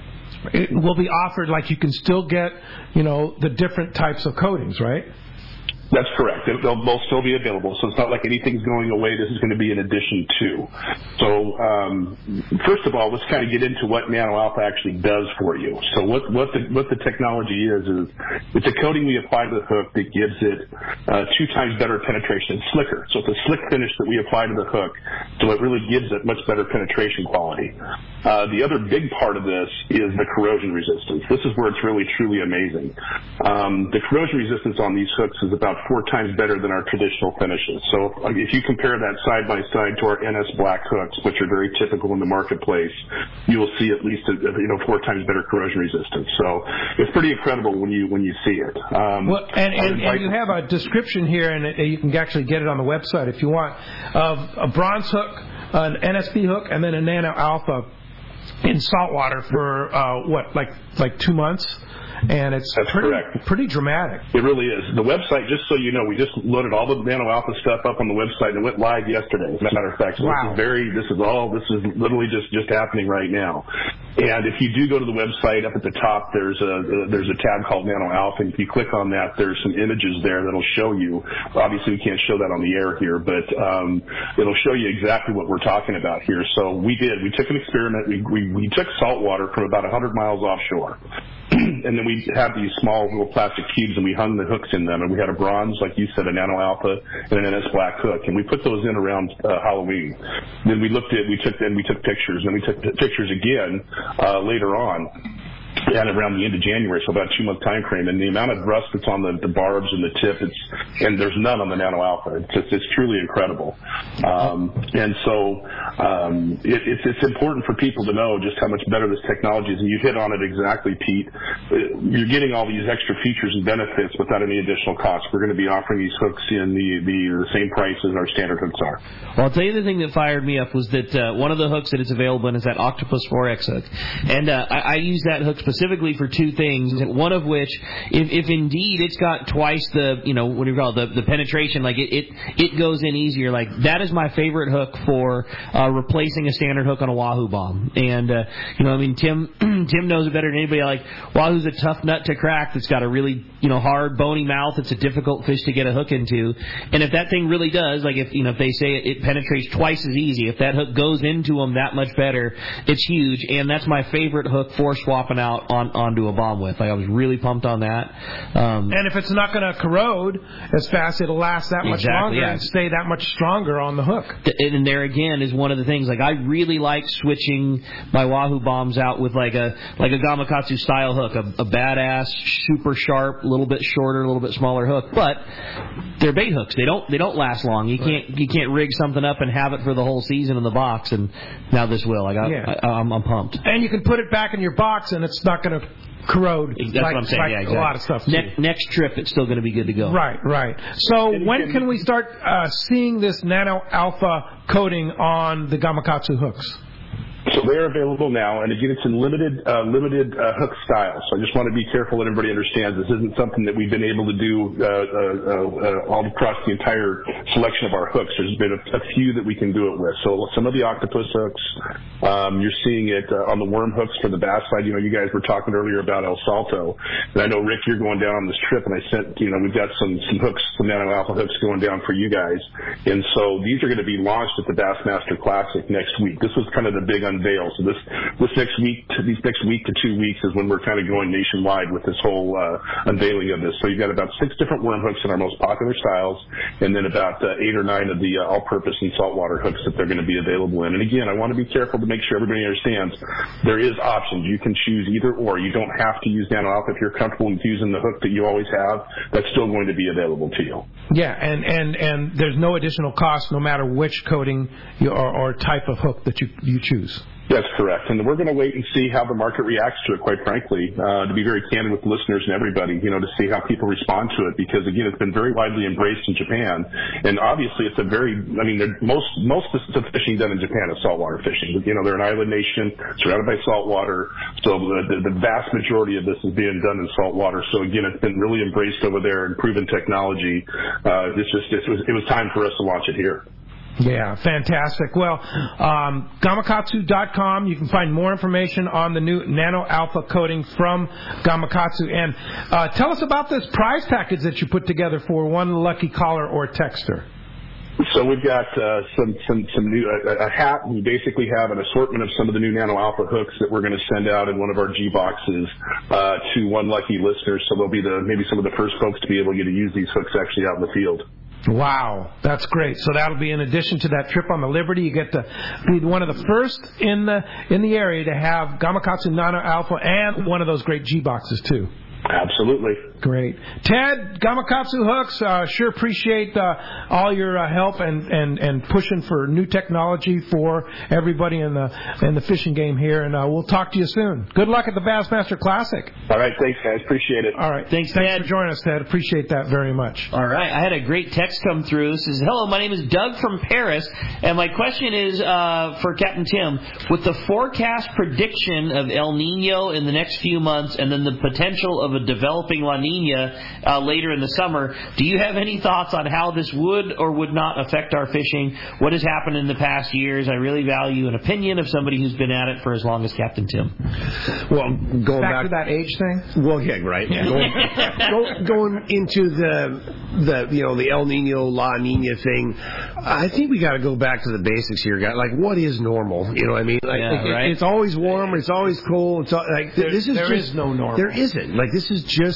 it will be offered like you can still get, you know, the different types of coatings, right? That's correct. They'll both still be available. So it's not like anything's going away. This is going to be in addition to. So um, first of all, let's kind of get into what Nano Alpha actually does for you. So what, what, the, what the technology is, is it's a coating we apply to the hook that gives it uh, two times better penetration. It's slicker. So it's a slick finish that we apply to the hook. So it really gives it much better penetration quality. Uh, the other big part of this is the corrosion resistance. This is where it's really, truly amazing. Um, the corrosion resistance on these hooks is about four times better than our traditional finishes. So if you compare that side by side to our N S Black hooks, which are very typical in the marketplace, you will see at least a, you know four times better corrosion resistance. So it's pretty incredible when you when you see it. Um, well, and, and, and you have a description here, and you can actually get it on the website if you want, of a bronze hook, an N S P hook, and then a Nano Alpha in saltwater for uh, what, like like two months. And it's That's pretty, correct. pretty dramatic. It really is. The website, just so you know, we just loaded all the Nano Alpha stuff up on the website and it went live yesterday, as a matter of fact. So wow. this is very, this is all, this is literally just, just happening right now. And if you do go to the website, up at the top, there's a, there's a tab called Nano Alpha. And if you click on that, there's some images there that'll show you. Obviously, we can't show that on the air here, but um, it'll show you exactly what we're talking about here. So we did. We took an experiment. We, we, we took salt water from about one hundred miles offshore. And then we had these small little plastic cubes, and we hung the hooks in them. And we had a bronze, like you said, a Nano Alpha, and an N S Black hook. And we put those in around uh, Halloween. Then we looked at, we took, then we took pictures, and we took pictures again uh, later on. and around the end of January, so about a two-month time frame. And the amount of rust that's on the, the barbs and the tip, it's and there's none on the Nano Alpha. It's just, it's truly incredible. Um, and so um, it, it's it's important for people to know just how much better this technology is. And you hit on it exactly, Pete. You're getting all these extra features and benefits without any additional cost. We're going to be offering these hooks in the, the, the same price as our standard hooks are. Well, I'll tell you the thing that fired me up was that uh, one of the hooks that is available in is that Octopus four X hook. And uh, I, I use that hook specifically for two things, one of which, if, if indeed it's got twice the, you know, what do you call it, the, the penetration, like it, it, it goes in easier. Like, that is my favorite hook for uh, replacing a standard hook on a Wahoo bomb. And, uh, you know, I mean, Tim Tim knows it better than anybody. Like, Wahoo's a tough nut to crack that's got a really, you know, hard, bony mouth. It's a difficult fish to get a hook into. And if that thing really does, like if, you know, if they say it, it penetrates twice as easy, if that hook goes into them that much better, it's huge. And that's my favorite hook for swapping out on onto a bomb with. Like, I was really pumped on that. Um, and if it's not going to corrode as fast, it'll last that much exactly, longer yeah. and stay that much stronger on the hook. And there again is one of the things. Like, I really like switching my Wahoo bombs out with like a like a Gamakatsu style hook, a, a badass, super sharp, a little bit shorter, a little bit smaller hook. But they're bait hooks. They don't they don't last long. You can't you can't rig something up and have it for the whole season in the box. And now this will. Like, I, yeah. I, I'm, I'm pumped. And you can put it back in your box, and it's not going to corrode. That's like, what I'm saying. like Yeah, exactly. a lot of stuff. Ne- next trip, it's still going to be good to go. Right, right. So when can we start uh, seeing this Nano Alpha coating on the Gamakatsu hooks? So they're available now, and again, it's in limited uh, limited uh, hook style. So I just want to be careful that everybody understands this isn't something that we've been able to do uh, uh, uh, all across the entire selection of our hooks. There's been a, a few that we can do it with. So some of the octopus hooks, um, you're seeing it uh, on the worm hooks for the bass side. You know, you guys were talking earlier about El Salto, and I know, Rick, you're going down on this trip, and I sent, you know, we've got some some hooks, some Nano Alpha hooks going down for you guys, and so these are going to be launched at the Bassmaster Classic next week. This was kind of the big unveil. So this this next week, these next week to two weeks is when we're kind of going nationwide with this whole uh, unveiling of this. So you've got about six different worm hooks in our most popular styles, and then about uh, eight or nine of the uh, all-purpose and saltwater hooks that they're going to be available in. And again, I want to be careful to make sure everybody understands there is options. You can choose either or. You don't have to use Nano Alpha if you're comfortable with using the hook that you always have. That's still going to be available to you. Yeah, and, and, and there's no additional cost no matter which coating you, or, or type of hook that you you choose. That's correct. And we're going to wait and see how the market reacts to it, quite frankly, uh, to be very candid with listeners and everybody, you know, to see how people respond to it. Because, again, it's been very widely embraced in Japan. And obviously it's a very, I mean, most most of the fishing done in Japan is saltwater fishing. You know, they're an island nation surrounded by saltwater. So the, the, the vast majority of this is being done in saltwater. So, again, it's been really embraced over there and proven technology. Uh, it's just, it was, it was time for us to launch it here. Yeah, fantastic. Well, um, Gamakatsu dot com, you can find more information on the new Nano Alpha coating from Gamakatsu. And uh, tell us about this prize package that you put together for one lucky caller or texter. So we've got uh, some some some new a, a hat. We basically have an assortment of some of the new Nano Alpha hooks that we're going to send out in one of our G boxes uh, to one lucky listener. So they'll be the maybe some of the first folks to be able to get to use these hooks actually out in the field. Wow, that's great. So that'll be in addition to that trip on the Liberty. You get to be one of the first in the in the area to have Gamakatsu Nano Alpha and one of those great G boxes too. Absolutely. Great. Ted, Gamakatsu Hooks, uh, sure appreciate uh, all your uh, help and, and, and pushing for new technology for everybody in the in the fishing game here. And uh, we'll talk to you soon. Good luck at the Bassmaster Classic. All right. Thanks, guys. Appreciate it. All right. Thanks, Thanks Ted. for joining us, Ted. Appreciate that very much. All right. I had a great text come through. This is, hello, my name is Doug from Paris. And my question is uh, for Captain Tim. With the forecast prediction of El Nino in the next few months and then the potential of a developing La Nina uh, later in the summer, do you have any thoughts on how this would or would not affect our fishing? What has happened in the past years? I really value an opinion of somebody who's been at it for as long as Captain Tim. Well, going back, back to that age thing. Well, yeah, right. Yeah. Going, go, going into the the you know the El Nino La Nina thing, I think we got to go back to the basics here, guys. Like, what is normal? You know what I mean? Like, yeah, it, right? It's always warm. It's always cold. It's all, like there, this is there just is no normal. There isn't. Like, this is just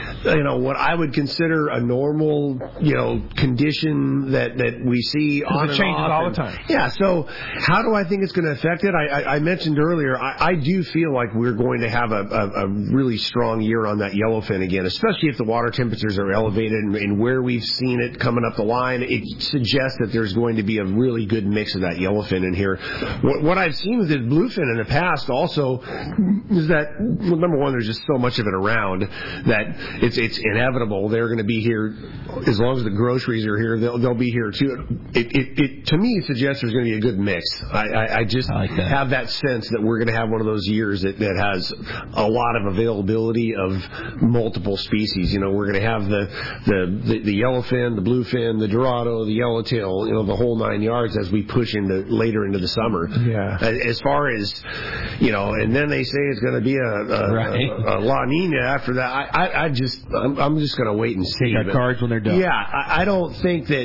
you know, what I would consider a normal, you know, condition that, that we see on it and changes off. all And, the time. Yeah, so how do I think it's going to affect it? I, I, I mentioned earlier, I, I do feel like we're going to have a, a, a really strong year on that yellowfin again, especially if the water temperatures are elevated and, and where we've seen it coming up the line. It suggests that there's going to be a really good mix of that yellowfin in here. What, what I've seen with the bluefin in the past also is that, well, number one, there's just so much of it around that it's it's inevitable they're going to be here as long as the groceries are here. They'll they'll be here too. It it, it to me suggests there's going to be a good mix. I I, I just I like that. have that sense that we're going to have one of those years that, that has a lot of availability of multiple species. You know, we're going to have the the the, the yellowfin, the bluefin, the dorado, the yellowtail. You know, the whole nine yards as we push into later into the summer. Yeah. As far as, you know, and then they say it's going to be a, a, Right. a, a La Nina after that. I, I, I just, I'm, I'm just going to wait and see. Take our cards when they're done. Yeah, I, I don't think that,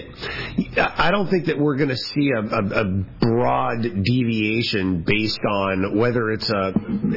I don't think that we're going to see a, a, a broad deviation based on whether it's a,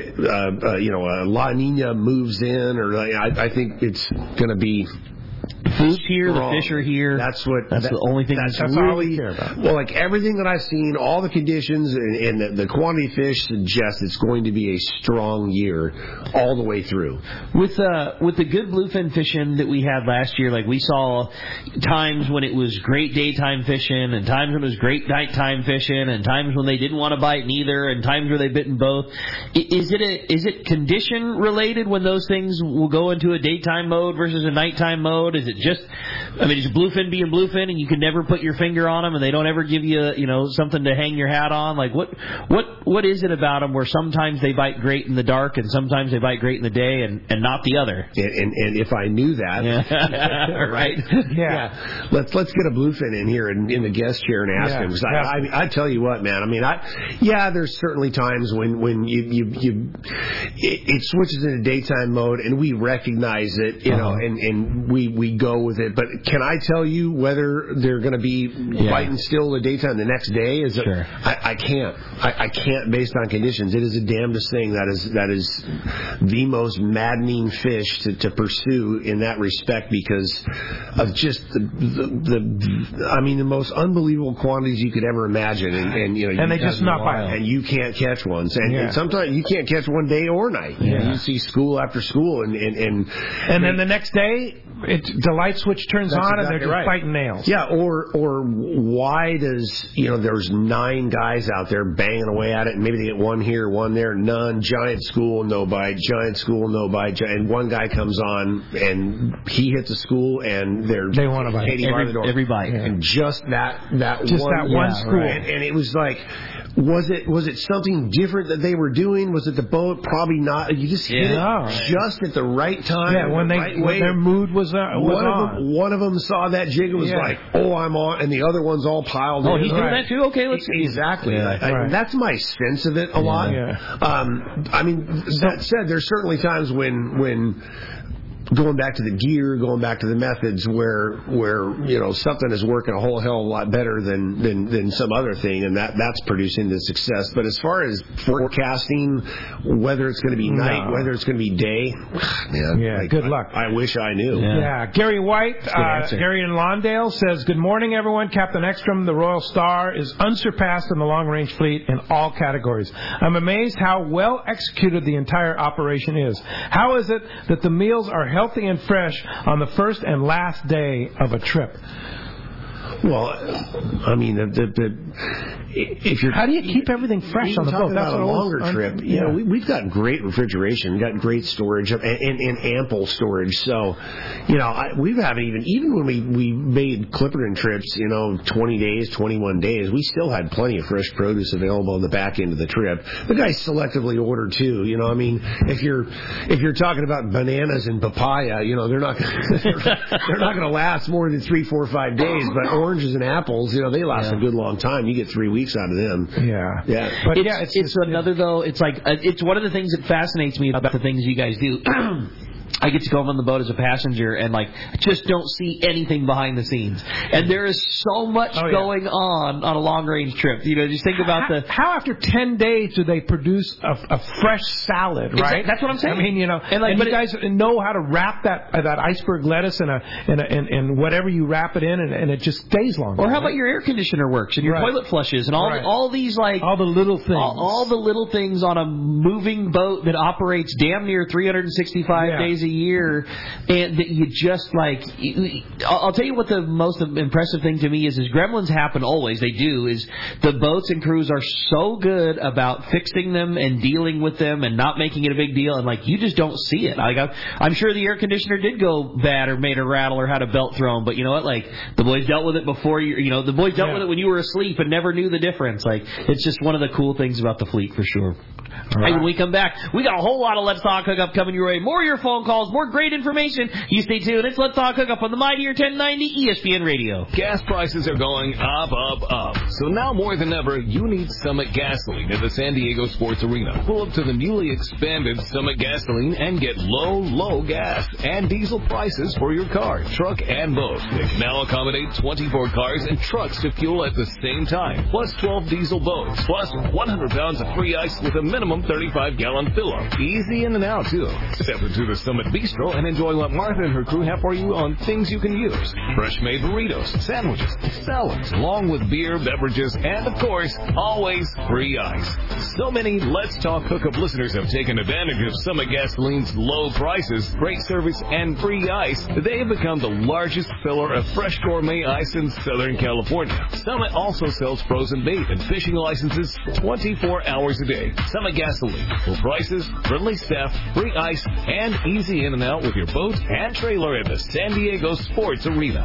a, a you know, a La Nina moves in, or I, I think it's going to be. Food's here, Wrong. the fish are here. That's what. That's that, the only thing that's, that's really all we care about. Well, like everything that I've seen, all the conditions and, and the, the quantity of fish suggest it's going to be a strong year all the way through. With uh, with the good bluefin fishing that we had last year, like we saw times when it was great daytime fishing, and times when it was great nighttime fishing, and times when they didn't want to bite neither, and times where they bit in both. Is it a, is it condition related when those things will go into a daytime mode versus a nighttime mode? Is it just, I mean, is bluefin being bluefin, and you can never put your finger on them, and they don't ever give you, you know, something to hang your hat on? Like, what, what, what is it about them where sometimes they bite great in the dark, and sometimes they bite great in the day, and, and not the other? And, and, and if I knew that, yeah. right? Yeah. yeah. Let's let's get a bluefin in here in, in the guest chair and ask Yeah. him. 'Cause I, I, I tell you what, man. I mean, I yeah. There's certainly times when when you you, you it, it switches into daytime mode, and we recognize it, you know, Uh-huh. and, and we we go with it. But can I tell you whether they're going to be Yeah. biting still the daytime the next day? Is it, Sure. I, I can't. I, I can't based on conditions. It is the damnedest thing. That is that is the most maddening fish to, to pursue in that respect because of just the, the, the I mean the most unbelievable quantities you could ever imagine, and, and you know And you they just not bite. and you can't catch ones, and, Yeah. and sometimes you can't catch one day or night. You, know, Yeah. you see school after school, and and and, And then the next day, it, the light switch turns That's on, and exactly they're just right. fighting nails. Yeah, or or why does, you know, there's nine guys out there banging away at it, and maybe they get one here, one there, none, giant school, no bite, giant school, no bite, gi- and one guy comes on, and he hits a school, and they're They wanna bite. Katie bar Every, the door. every bite. Yeah. And just that, that Just one, that one yeah, school. right. And, and it was like, was it was it something different that they were doing? Was it the boat? Probably not. You just hit Yeah. it just at the right time. Yeah, when the they right when way. their mood was, uh, was one on. of them, one of them saw that jig and was Yeah. like, "Oh, I'm on," and the other one's all piled Oh, in. he's doing Right. that too? Okay, let's see. Exactly. Yeah. I, I, Right. That's my sense of it a lot. Yeah. Um, I mean, that said, there's certainly times when when going back to the gear, going back to the methods, where where you know something is working a whole hell of a lot better than than, than some other thing, and that that's producing the success. But as far as forecasting, whether it's going to be No. night, whether it's going to be day, man, Yeah, like, good I- luck. I, wish I knew. Yeah. Yeah, Gary White, uh, answer. Gary in Lawndale says, "Good morning, everyone. Captain Ekstrom, the Royal Star, is unsurpassed in the long-range fleet in all categories. I'm amazed how well executed the entire operation is. How is it that the meals are healthy and fresh on the first and last day of a trip?" Well, I mean, the, the, the, if you're How do you keep everything fresh even on the talking boat? That's about a what I was- longer I'm- trip. You yeah. know, we, we've got great refrigeration, we've got great storage, and, and, and ample storage. So, you know, I, we haven't even even when we we made Clipperton trips, you know, twenty days, twenty-one days, we still had plenty of fresh produce available on the back end of the trip. The guys selectively ordered too. You know, I mean, if you're if you're talking about bananas and papaya, you know, they're not they're not going to last more than three, four, five days. But oranges and apples, you know, they last Yeah. a good long time. You get three weeks out of them. Yeah. Yeah. But it's, yeah, it's, it's just- another though. It's like uh, it's one of the things that fascinates me about the things you guys do. I get to go on the boat as a passenger and, like, just don't see anything behind the scenes. And there is so much oh, yeah. going on on a long-range trip. You know, just think about how, the... How after ten days do they produce a, a fresh salad, right? That's what I'm saying. I mean, you know, and, like, and but you it, guys know how to wrap that uh, that iceberg lettuce in a in a in, in whatever you wrap it in, and, and it just stays long. Or how right? about your air conditioner works and your right. toilet flushes and all right. the, all these, like... All the little things. All, all the little things on a moving boat that operates damn near three hundred sixty-five yeah. days a year, and that you just, like... I'll, I'll tell you what the most impressive thing to me is, is gremlins happen always. They do, is the boats and crews are so good about fixing them and dealing with them and not making it a big deal, and, like, you just don't see it. Like, I'm, I'm sure the air conditioner did go bad or made a rattle or had a belt thrown, but you know what? Like, the boys dealt with it before you, you know, the boys dealt yeah. with it when you were asleep and never knew the difference. Like, it's just one of the cool things about the fleet for sure. All right. And when we come back, we got a whole lot of Let's Talk Hookup coming your way. More of your phone calls, more great information. You stay tuned. It's Let's Talk Hookup on the My Dear ten ninety E S P N Radio. Gas prices are going up, up, up. So now more than ever, you need Summit Gasoline at the San Diego Sports Arena. Pull up to the newly expanded Summit Gasoline and get low, low gas and diesel prices for your car, truck, and boat. They can now accommodate twenty-four cars and trucks to fuel at the same time, plus twelve diesel boats, plus one hundred pounds of free ice with a minimum thirty-five gallon fill-up. Easy in and out, too. Step into the Summit Bistro and enjoy what Martha and her crew have for you on things you can use. Fresh-made burritos, sandwiches, salads, along with beer, beverages, and, of course, always free ice. So many Let's Talk Hookup listeners have taken advantage of Summit Gasoline's low prices, great service, and free ice. They have become the largest seller of fresh gourmet ice in Southern California. Summit also sells frozen bait and fishing licenses twenty-four hours a day. Summit Gasoline. Full prices, friendly staff, free ice, and easy in and out with your boat and trailer at the San Diego Sports Arena.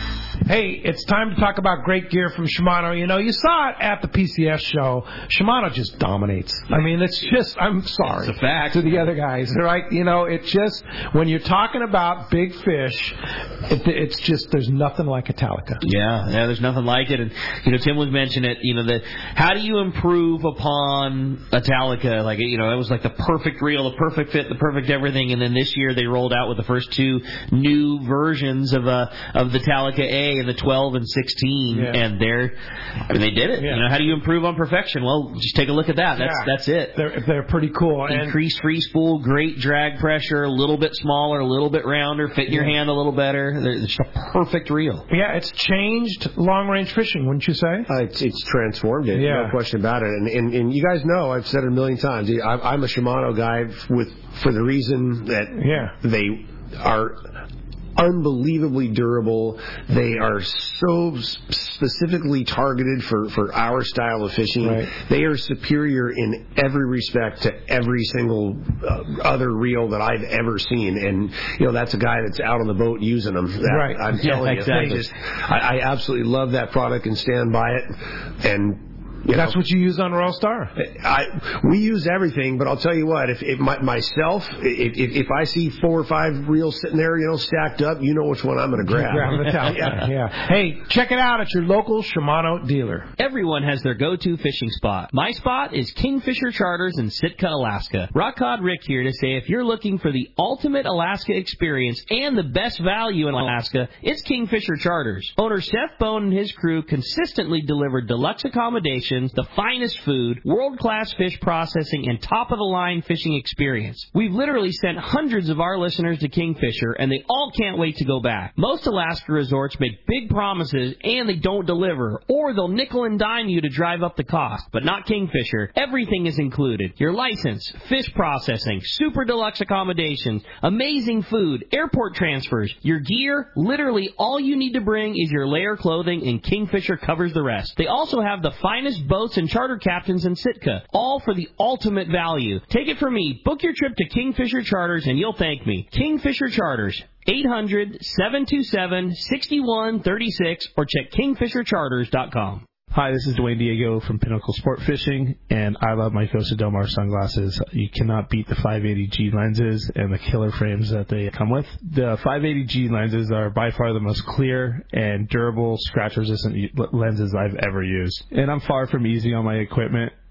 Hey, it's time to talk about great gear from Shimano. You know, you saw it at the P C S show. Shimano just dominates. I mean, it's just, I'm sorry. It's a fact. To the other guys, right? You know, it just, when you're talking about big fish, it, it's just, there's nothing like Italica. Yeah, yeah, there's nothing like it. And, you know, Tim was mentioning it, you know, that how do you improve upon Italica? Like, you know, it was like the perfect reel, the perfect fit, the perfect everything. And then this year they rolled out with the first two new versions of uh, of the Italica A and the twelve and sixteen. Yeah. And they're, I mean, they did it. Yeah. You know, how do you improve on perfection? Well, just take a look at that. That's yeah. that's it. They're, they're pretty cool. Increased free spool, great drag pressure, a little bit smaller, a little bit rounder, fit in yeah. your hand a little better. It's a perfect reel. Yeah, it's changed long-range fishing, wouldn't you say? Uh, it's, it's transformed it, yeah. no question about it. And, and and you guys know, I've said it a million times, I'm a Shimano guy with for the reason that yeah. they are unbelievably durable. They are so specifically targeted for, for our style of fishing. Right. They are superior in every respect to every single uh, other reel that I've ever seen. And, you know, that's a guy that's out on the boat using them. That, right. I'm telling yeah, you. exactly. Just, I, I absolutely love that product and stand by it. And You That's know, what you use on Royal Star. I, we use everything, but I'll tell you what, if, if my, myself, if, if, if I see four or five reels sitting there, you know, stacked up, you know which one I'm going to grab. grab the top. yeah. yeah. Hey, check it out at your local Shimano dealer. Everyone has their go-to fishing spot. My spot is Kingfisher Charters in Sitka, Alaska. Rock Cod Rick here to say if you're looking for the ultimate Alaska experience and the best value in Alaska, it's Kingfisher Charters. Owner Seth Bone and his crew consistently deliver deluxe accommodations, the finest food, world-class fish processing, and top-of-the-line fishing experience. We've literally sent hundreds of our listeners to Kingfisher, and they all can't wait to go back. Most Alaska resorts make big promises, and they don't deliver, or they'll nickel and dime you to drive up the cost. But not Kingfisher. Everything is included. Your license, fish processing, super deluxe accommodations, amazing food, airport transfers, your gear. Literally, all you need to bring is your layer clothing, and Kingfisher covers the rest. They also have the finest boats and charter captains in Sitka, all for the ultimate value. Take it from me. Book your trip to Kingfisher Charters and you'll thank me. Kingfisher Charters, eight hundred, seven two seven, six one three six or check kingfisher charters dot com. Hi, this is Dwayne Diego from Pinnacle Sport Fishing, and I love my Costa Del Mar sunglasses. You cannot beat the five eighty G lenses and the killer frames that they come with. The five eighty G lenses are by far the most clear and durable scratch-resistant lenses I've ever used. And I'm far from easy on my equipment.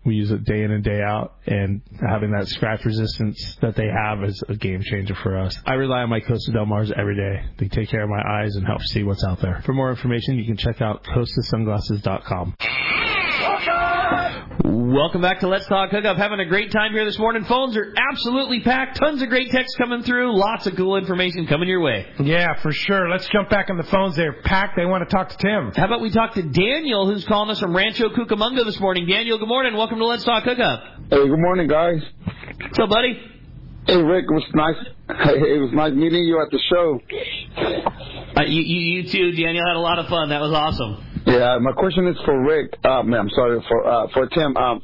We use it day in and day out, and having that scratch resistance that they have is a game changer for us. I rely on my Costa Del Mars every day. They take care of my eyes and help see what's out there. For more information, you can check out costa sunglasses dot com. Welcome back to Let's Talk Hookup. Having a great time here this morning. Phones are absolutely packed. Tons of great texts coming through. Lots of cool information coming your way. Yeah, for sure. Let's jump back on the phones. They're packed. They want to talk to Tim. How about we talk to Daniel, who's calling us from Rancho Cucamonga this morning. Daniel, good morning. Welcome to Let's Talk Hookup. Hey, good morning, guys. What's up, buddy? Hey, Rick, it was nice. It was nice meeting you at the show. Uh, you, you, you too, Daniel. Had a lot of fun. That was awesome. Yeah, my question is for Rick. Uh, man, I'm sorry, for uh, for Tim. Um,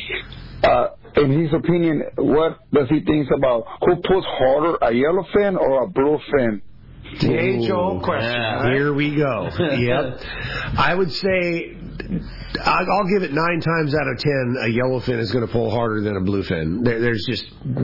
uh, in his opinion, what does he think about who pulls harder, a yellowfin or a bluefin? The age-old question. Yeah. Right? Here we go. Yep. I would say I'll give it nine times out of ten a yellowfin is going to pull harder than a bluefin. There, there's just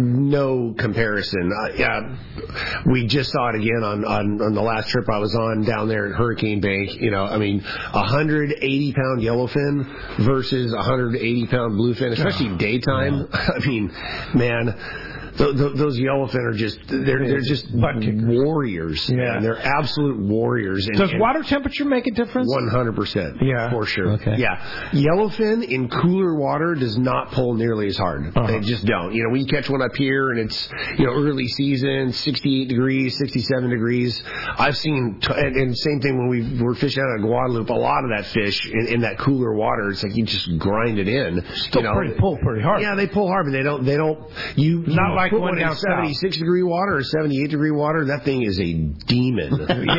no comparison. Uh, yeah, we just saw it again on, on, on the last trip I was on down there at Hurricane Bank. You know, I mean, a one hundred eighty pound yellowfin versus a one hundred eighty pound bluefin, especially daytime. I mean, man. Th- th- those yellowfin are just, they're they're just warriors. Yeah. Man. They're absolute warriors. And, Does and water temperature make a difference? one hundred percent. Yeah. For sure. Okay. Yeah. Yellowfin in cooler water does not pull nearly as hard. Uh-huh. They just don't. You know, when you catch one up here and it's, you know, early season, sixty-eight degrees, sixty-seven degrees, I've seen, t- and, and same thing when we were fishing out of Guadalupe, a lot of that fish in, in that cooler water, it's like you just grind it in. Still you know, pretty pull pretty hard. Yeah, they pull hard, but they don't, they don't, you, you Not know, like put one one in down seventy-six degree water or seventy-eight degree water, that thing is a demon.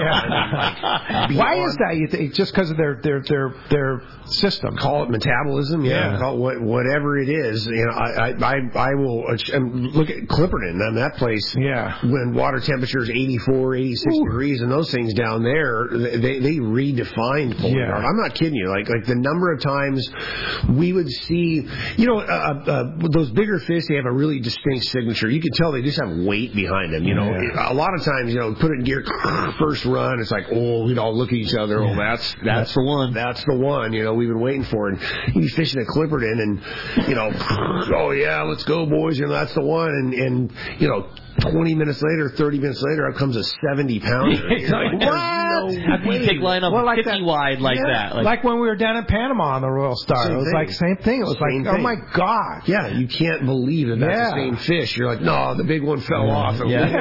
Yeah. Why is that? You think just because of their their their their system? Call it metabolism, yeah. Yeah. Call it what, whatever it is. You know, I I I, I will and look at Clipperton and that place. Yeah. When water temperature is eighty-four, eighty-six Ooh. Degrees, and those things down there, they they redefine pulling Yeah. hard. I'm not kidding you. Like like the number of times we would see, you know, uh, uh, those bigger fish, they have a really distinct signature. You can tell they just have weight behind them. You know, Yeah. a lot of times, you know, put it in gear, first run, it's like, oh, we'd all look at each other. Oh, that's that's, That's the one. That's the one. You know, we've been waiting for it. And you be fishing at Clipperton, and you know, oh yeah, let's go, boys. You know, that's the one. And and you know, twenty minutes later, thirty minutes later, out comes a seventy pounder. It's like, what? No How can you take line up Well, like fifty that- wide like Yeah. that? Like, Like when we were down in Panama on the Royal Star. Same It was thing. like same thing. It was Same like, oh thing. my God. Yeah, you can't believe that that's Yeah. the same fish. You're like, no, the big one fell off. And Yeah.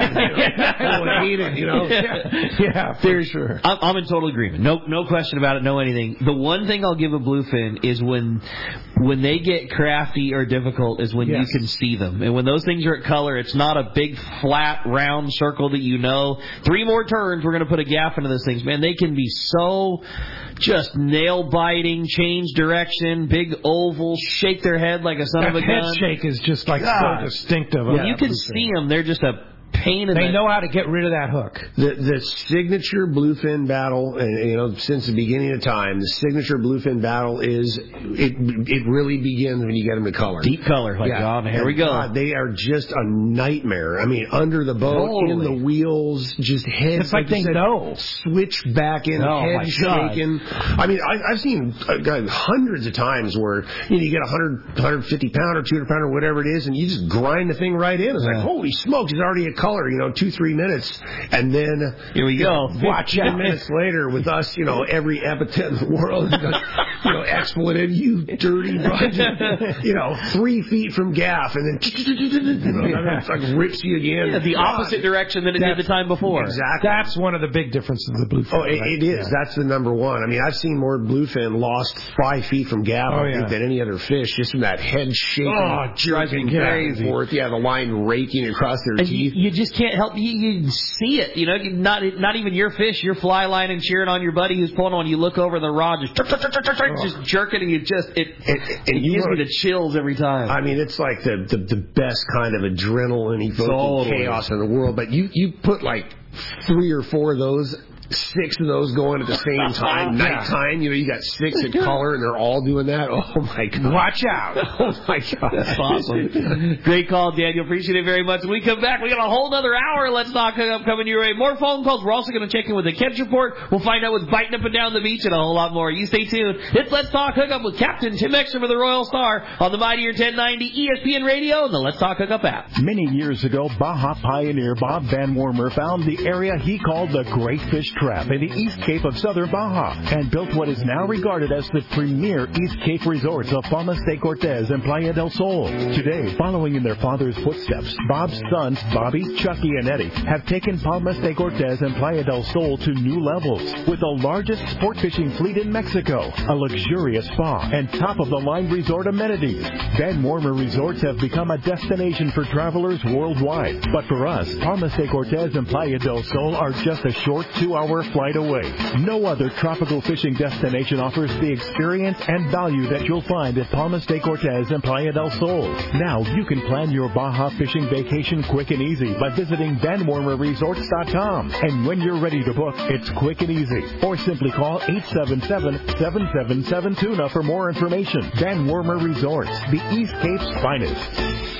yeah. ate it, you know. Yeah, yeah, for There's- sure. I'm, I'm in total agreement. No, no question about it. No anything. The one thing I'll give a bluefin is when, when they get crafty or difficult is when Yes. you can see them. And when those things are at color, it's not a big flat round circle that you know. Three more turns, we're going to put a gaff into those things. Man, they can be so just nail biting, change direction, big oval, shake their head like a son That of a head gun. shake is just like God. so distinctive. When of you that can bluefin. see them, they're just a pain in They the know how to get rid of that hook. The the signature bluefin battle, and you know, since the beginning of time, the signature bluefin battle is it. It really begins when you get them to color. deep color. Like, Yeah. oh, here we And go. God, they are just a nightmare. I mean, under the boat, in Totally. the wheels, just head. It's like you they said, know. Switch back in, Oh, head my God. shaking. I mean, I, I've seen uh, God, hundreds of times where you know you get a hundred, hundred fifty pound or two hundred pound or whatever it is, and you just grind the thing right in. It's Yeah. like, holy smokes, it's already a color. You know, two three minutes, and then Here we go. Watch ten minutes later with us, you know, every epithet in the world, you know, expletive, you dirty bunch, you know, three feet from gaff, and then you know, it's like rips you again. Yeah, the opposite direction than it did the time before. Exactly. That's one of the big differences of the bluefin. Oh, it, right? it is. Yeah. That's the number one. I mean, I've seen more bluefin lost five feet from gaff, Oh, I think, yeah. than any other fish, just from that head shaking, Oh, jerking drives me back crazy. and forth. Yeah, the line raking across their And you, teeth. you just can't help you, you see it, you know. You- Not not even your fish, your fly line and cheering on your buddy who's pulling on. You look over the rod, just just jerking, and you just it And, and it you gives are- me the chills every time. I mean, it's like the, the, the best kind of adrenaline evoking Totally. chaos in the world. But you, you put like three or four of those six of those going at the same time, Yeah. nighttime. You know, you got six in color, and they're all doing that. Oh my God! Watch out! Oh my God! That's awesome. Great call, Daniel. Appreciate it very much. When we come back, we got a whole other hour. Let's Talk Hookup coming your way. More phone calls. We're also going to check in with the Catch Report. We'll find out what's biting up and down the beach and a whole lot more. You stay tuned. It's Let's Talk Hookup with Captain Tim Extra for the Royal Star on the Mightier ten ninety E S P N Radio and the Let's Talk Hookup app. Many years ago, Baja pioneer Bob Van Wormer found the area he called the Great Fish Trap in the East Cape of southern Baja and built what is now regarded as the premier East Cape resorts of Palmas de Cortez and Playa del Sol. Today, following in their father's footsteps, Bob's sons, Bobby, Chucky, and Eddie, have taken Palmas de Cortez and Playa del Sol to new levels with the largest sport fishing fleet in Mexico, a luxurious spa, and top-of-the-line resort amenities. Van Wormer Resorts have become a destination for travelers worldwide. But for us, Palmas de Cortez and Playa del Sol are just a short two-hour flight away. No other tropical fishing destination offers the experience and value that you'll find at Palmas de Cortez and Playa del Sol. Now you can plan your Baja fishing vacation quick and easy by visiting Van Wormer Resorts dot com. And when you're ready to book, it's quick and easy. Or simply call eight seven seven, seven seven seven, tuna for more information. Van Wormer Resorts, the East Cape's finest.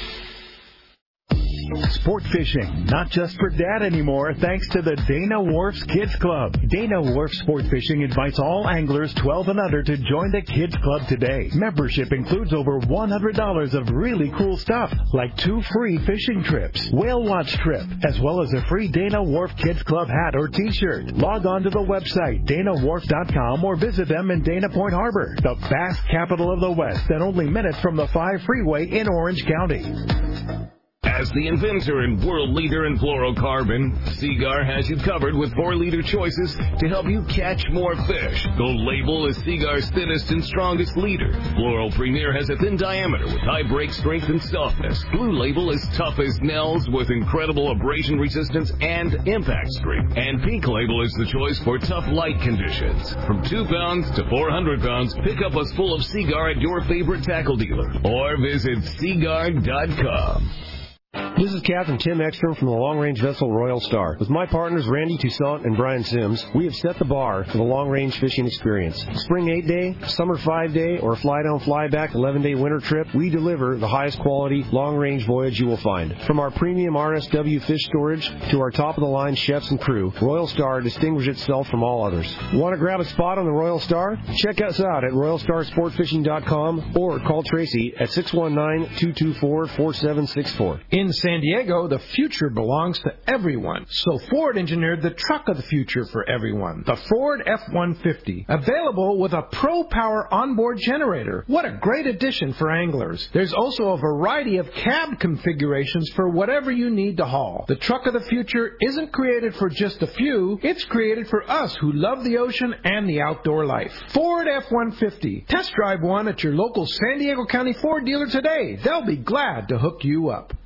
Sport fishing, not just for dad anymore, thanks to the Dana Wharf's Kids Club. Dana Wharf Sport Fishing invites all anglers twelve and under to join the Kids Club today. Membership includes over one hundred dollars of really cool stuff, like two free fishing trips, whale watch trip, as well as a free Dana Wharf Kids Club hat or t-shirt. Log on to the website, dana wharf dot com, or visit them in Dana Point Harbor, the Bass capital of the West, and only minutes from the five freeway in Orange County. As the inventor and world leader in fluorocarbon, Seagar has you covered with four-liter choices to help you catch more fish. Gold Label is Seagar's thinnest and strongest leader. Fluoro Premier has a thin diameter with high break strength and softness. Blue Label is tough as nails with incredible abrasion resistance and impact strength. And Pink Label is the choice for tough light conditions. From two pounds to four hundred pounds, pick up a full of Seagar at your favorite tackle dealer or visit seagar dot com. This is Captain Tim Ekstrom from the long-range vessel Royal Star. With my partners Randy Toussaint and Brian Sims, we have set the bar for the long-range fishing experience. Spring eight-day, summer five-day, or fly-down, fly-back eleven-day winter trip, we deliver the highest quality long-range voyage you will find. From our premium R S W fish storage to our top-of-the-line chefs and crew, Royal Star distinguishes itself from all others. Want to grab a spot on the Royal Star? Check us out at royal star sport fishing dot com or call Tracy at six one nine, two two four, four seven six four. In San Diego, the future belongs to everyone. So Ford engineered the truck of the future for everyone, the Ford F one fifty, available with a Pro Power onboard generator. What a great addition for anglers. There's also a variety of cab configurations for whatever you need to haul. The truck of the future isn't created for just a few. It's created for us who love the ocean and the outdoor life. Ford F one fifty. Test drive one at your local San Diego County Ford dealer today. They'll be glad to hook you up.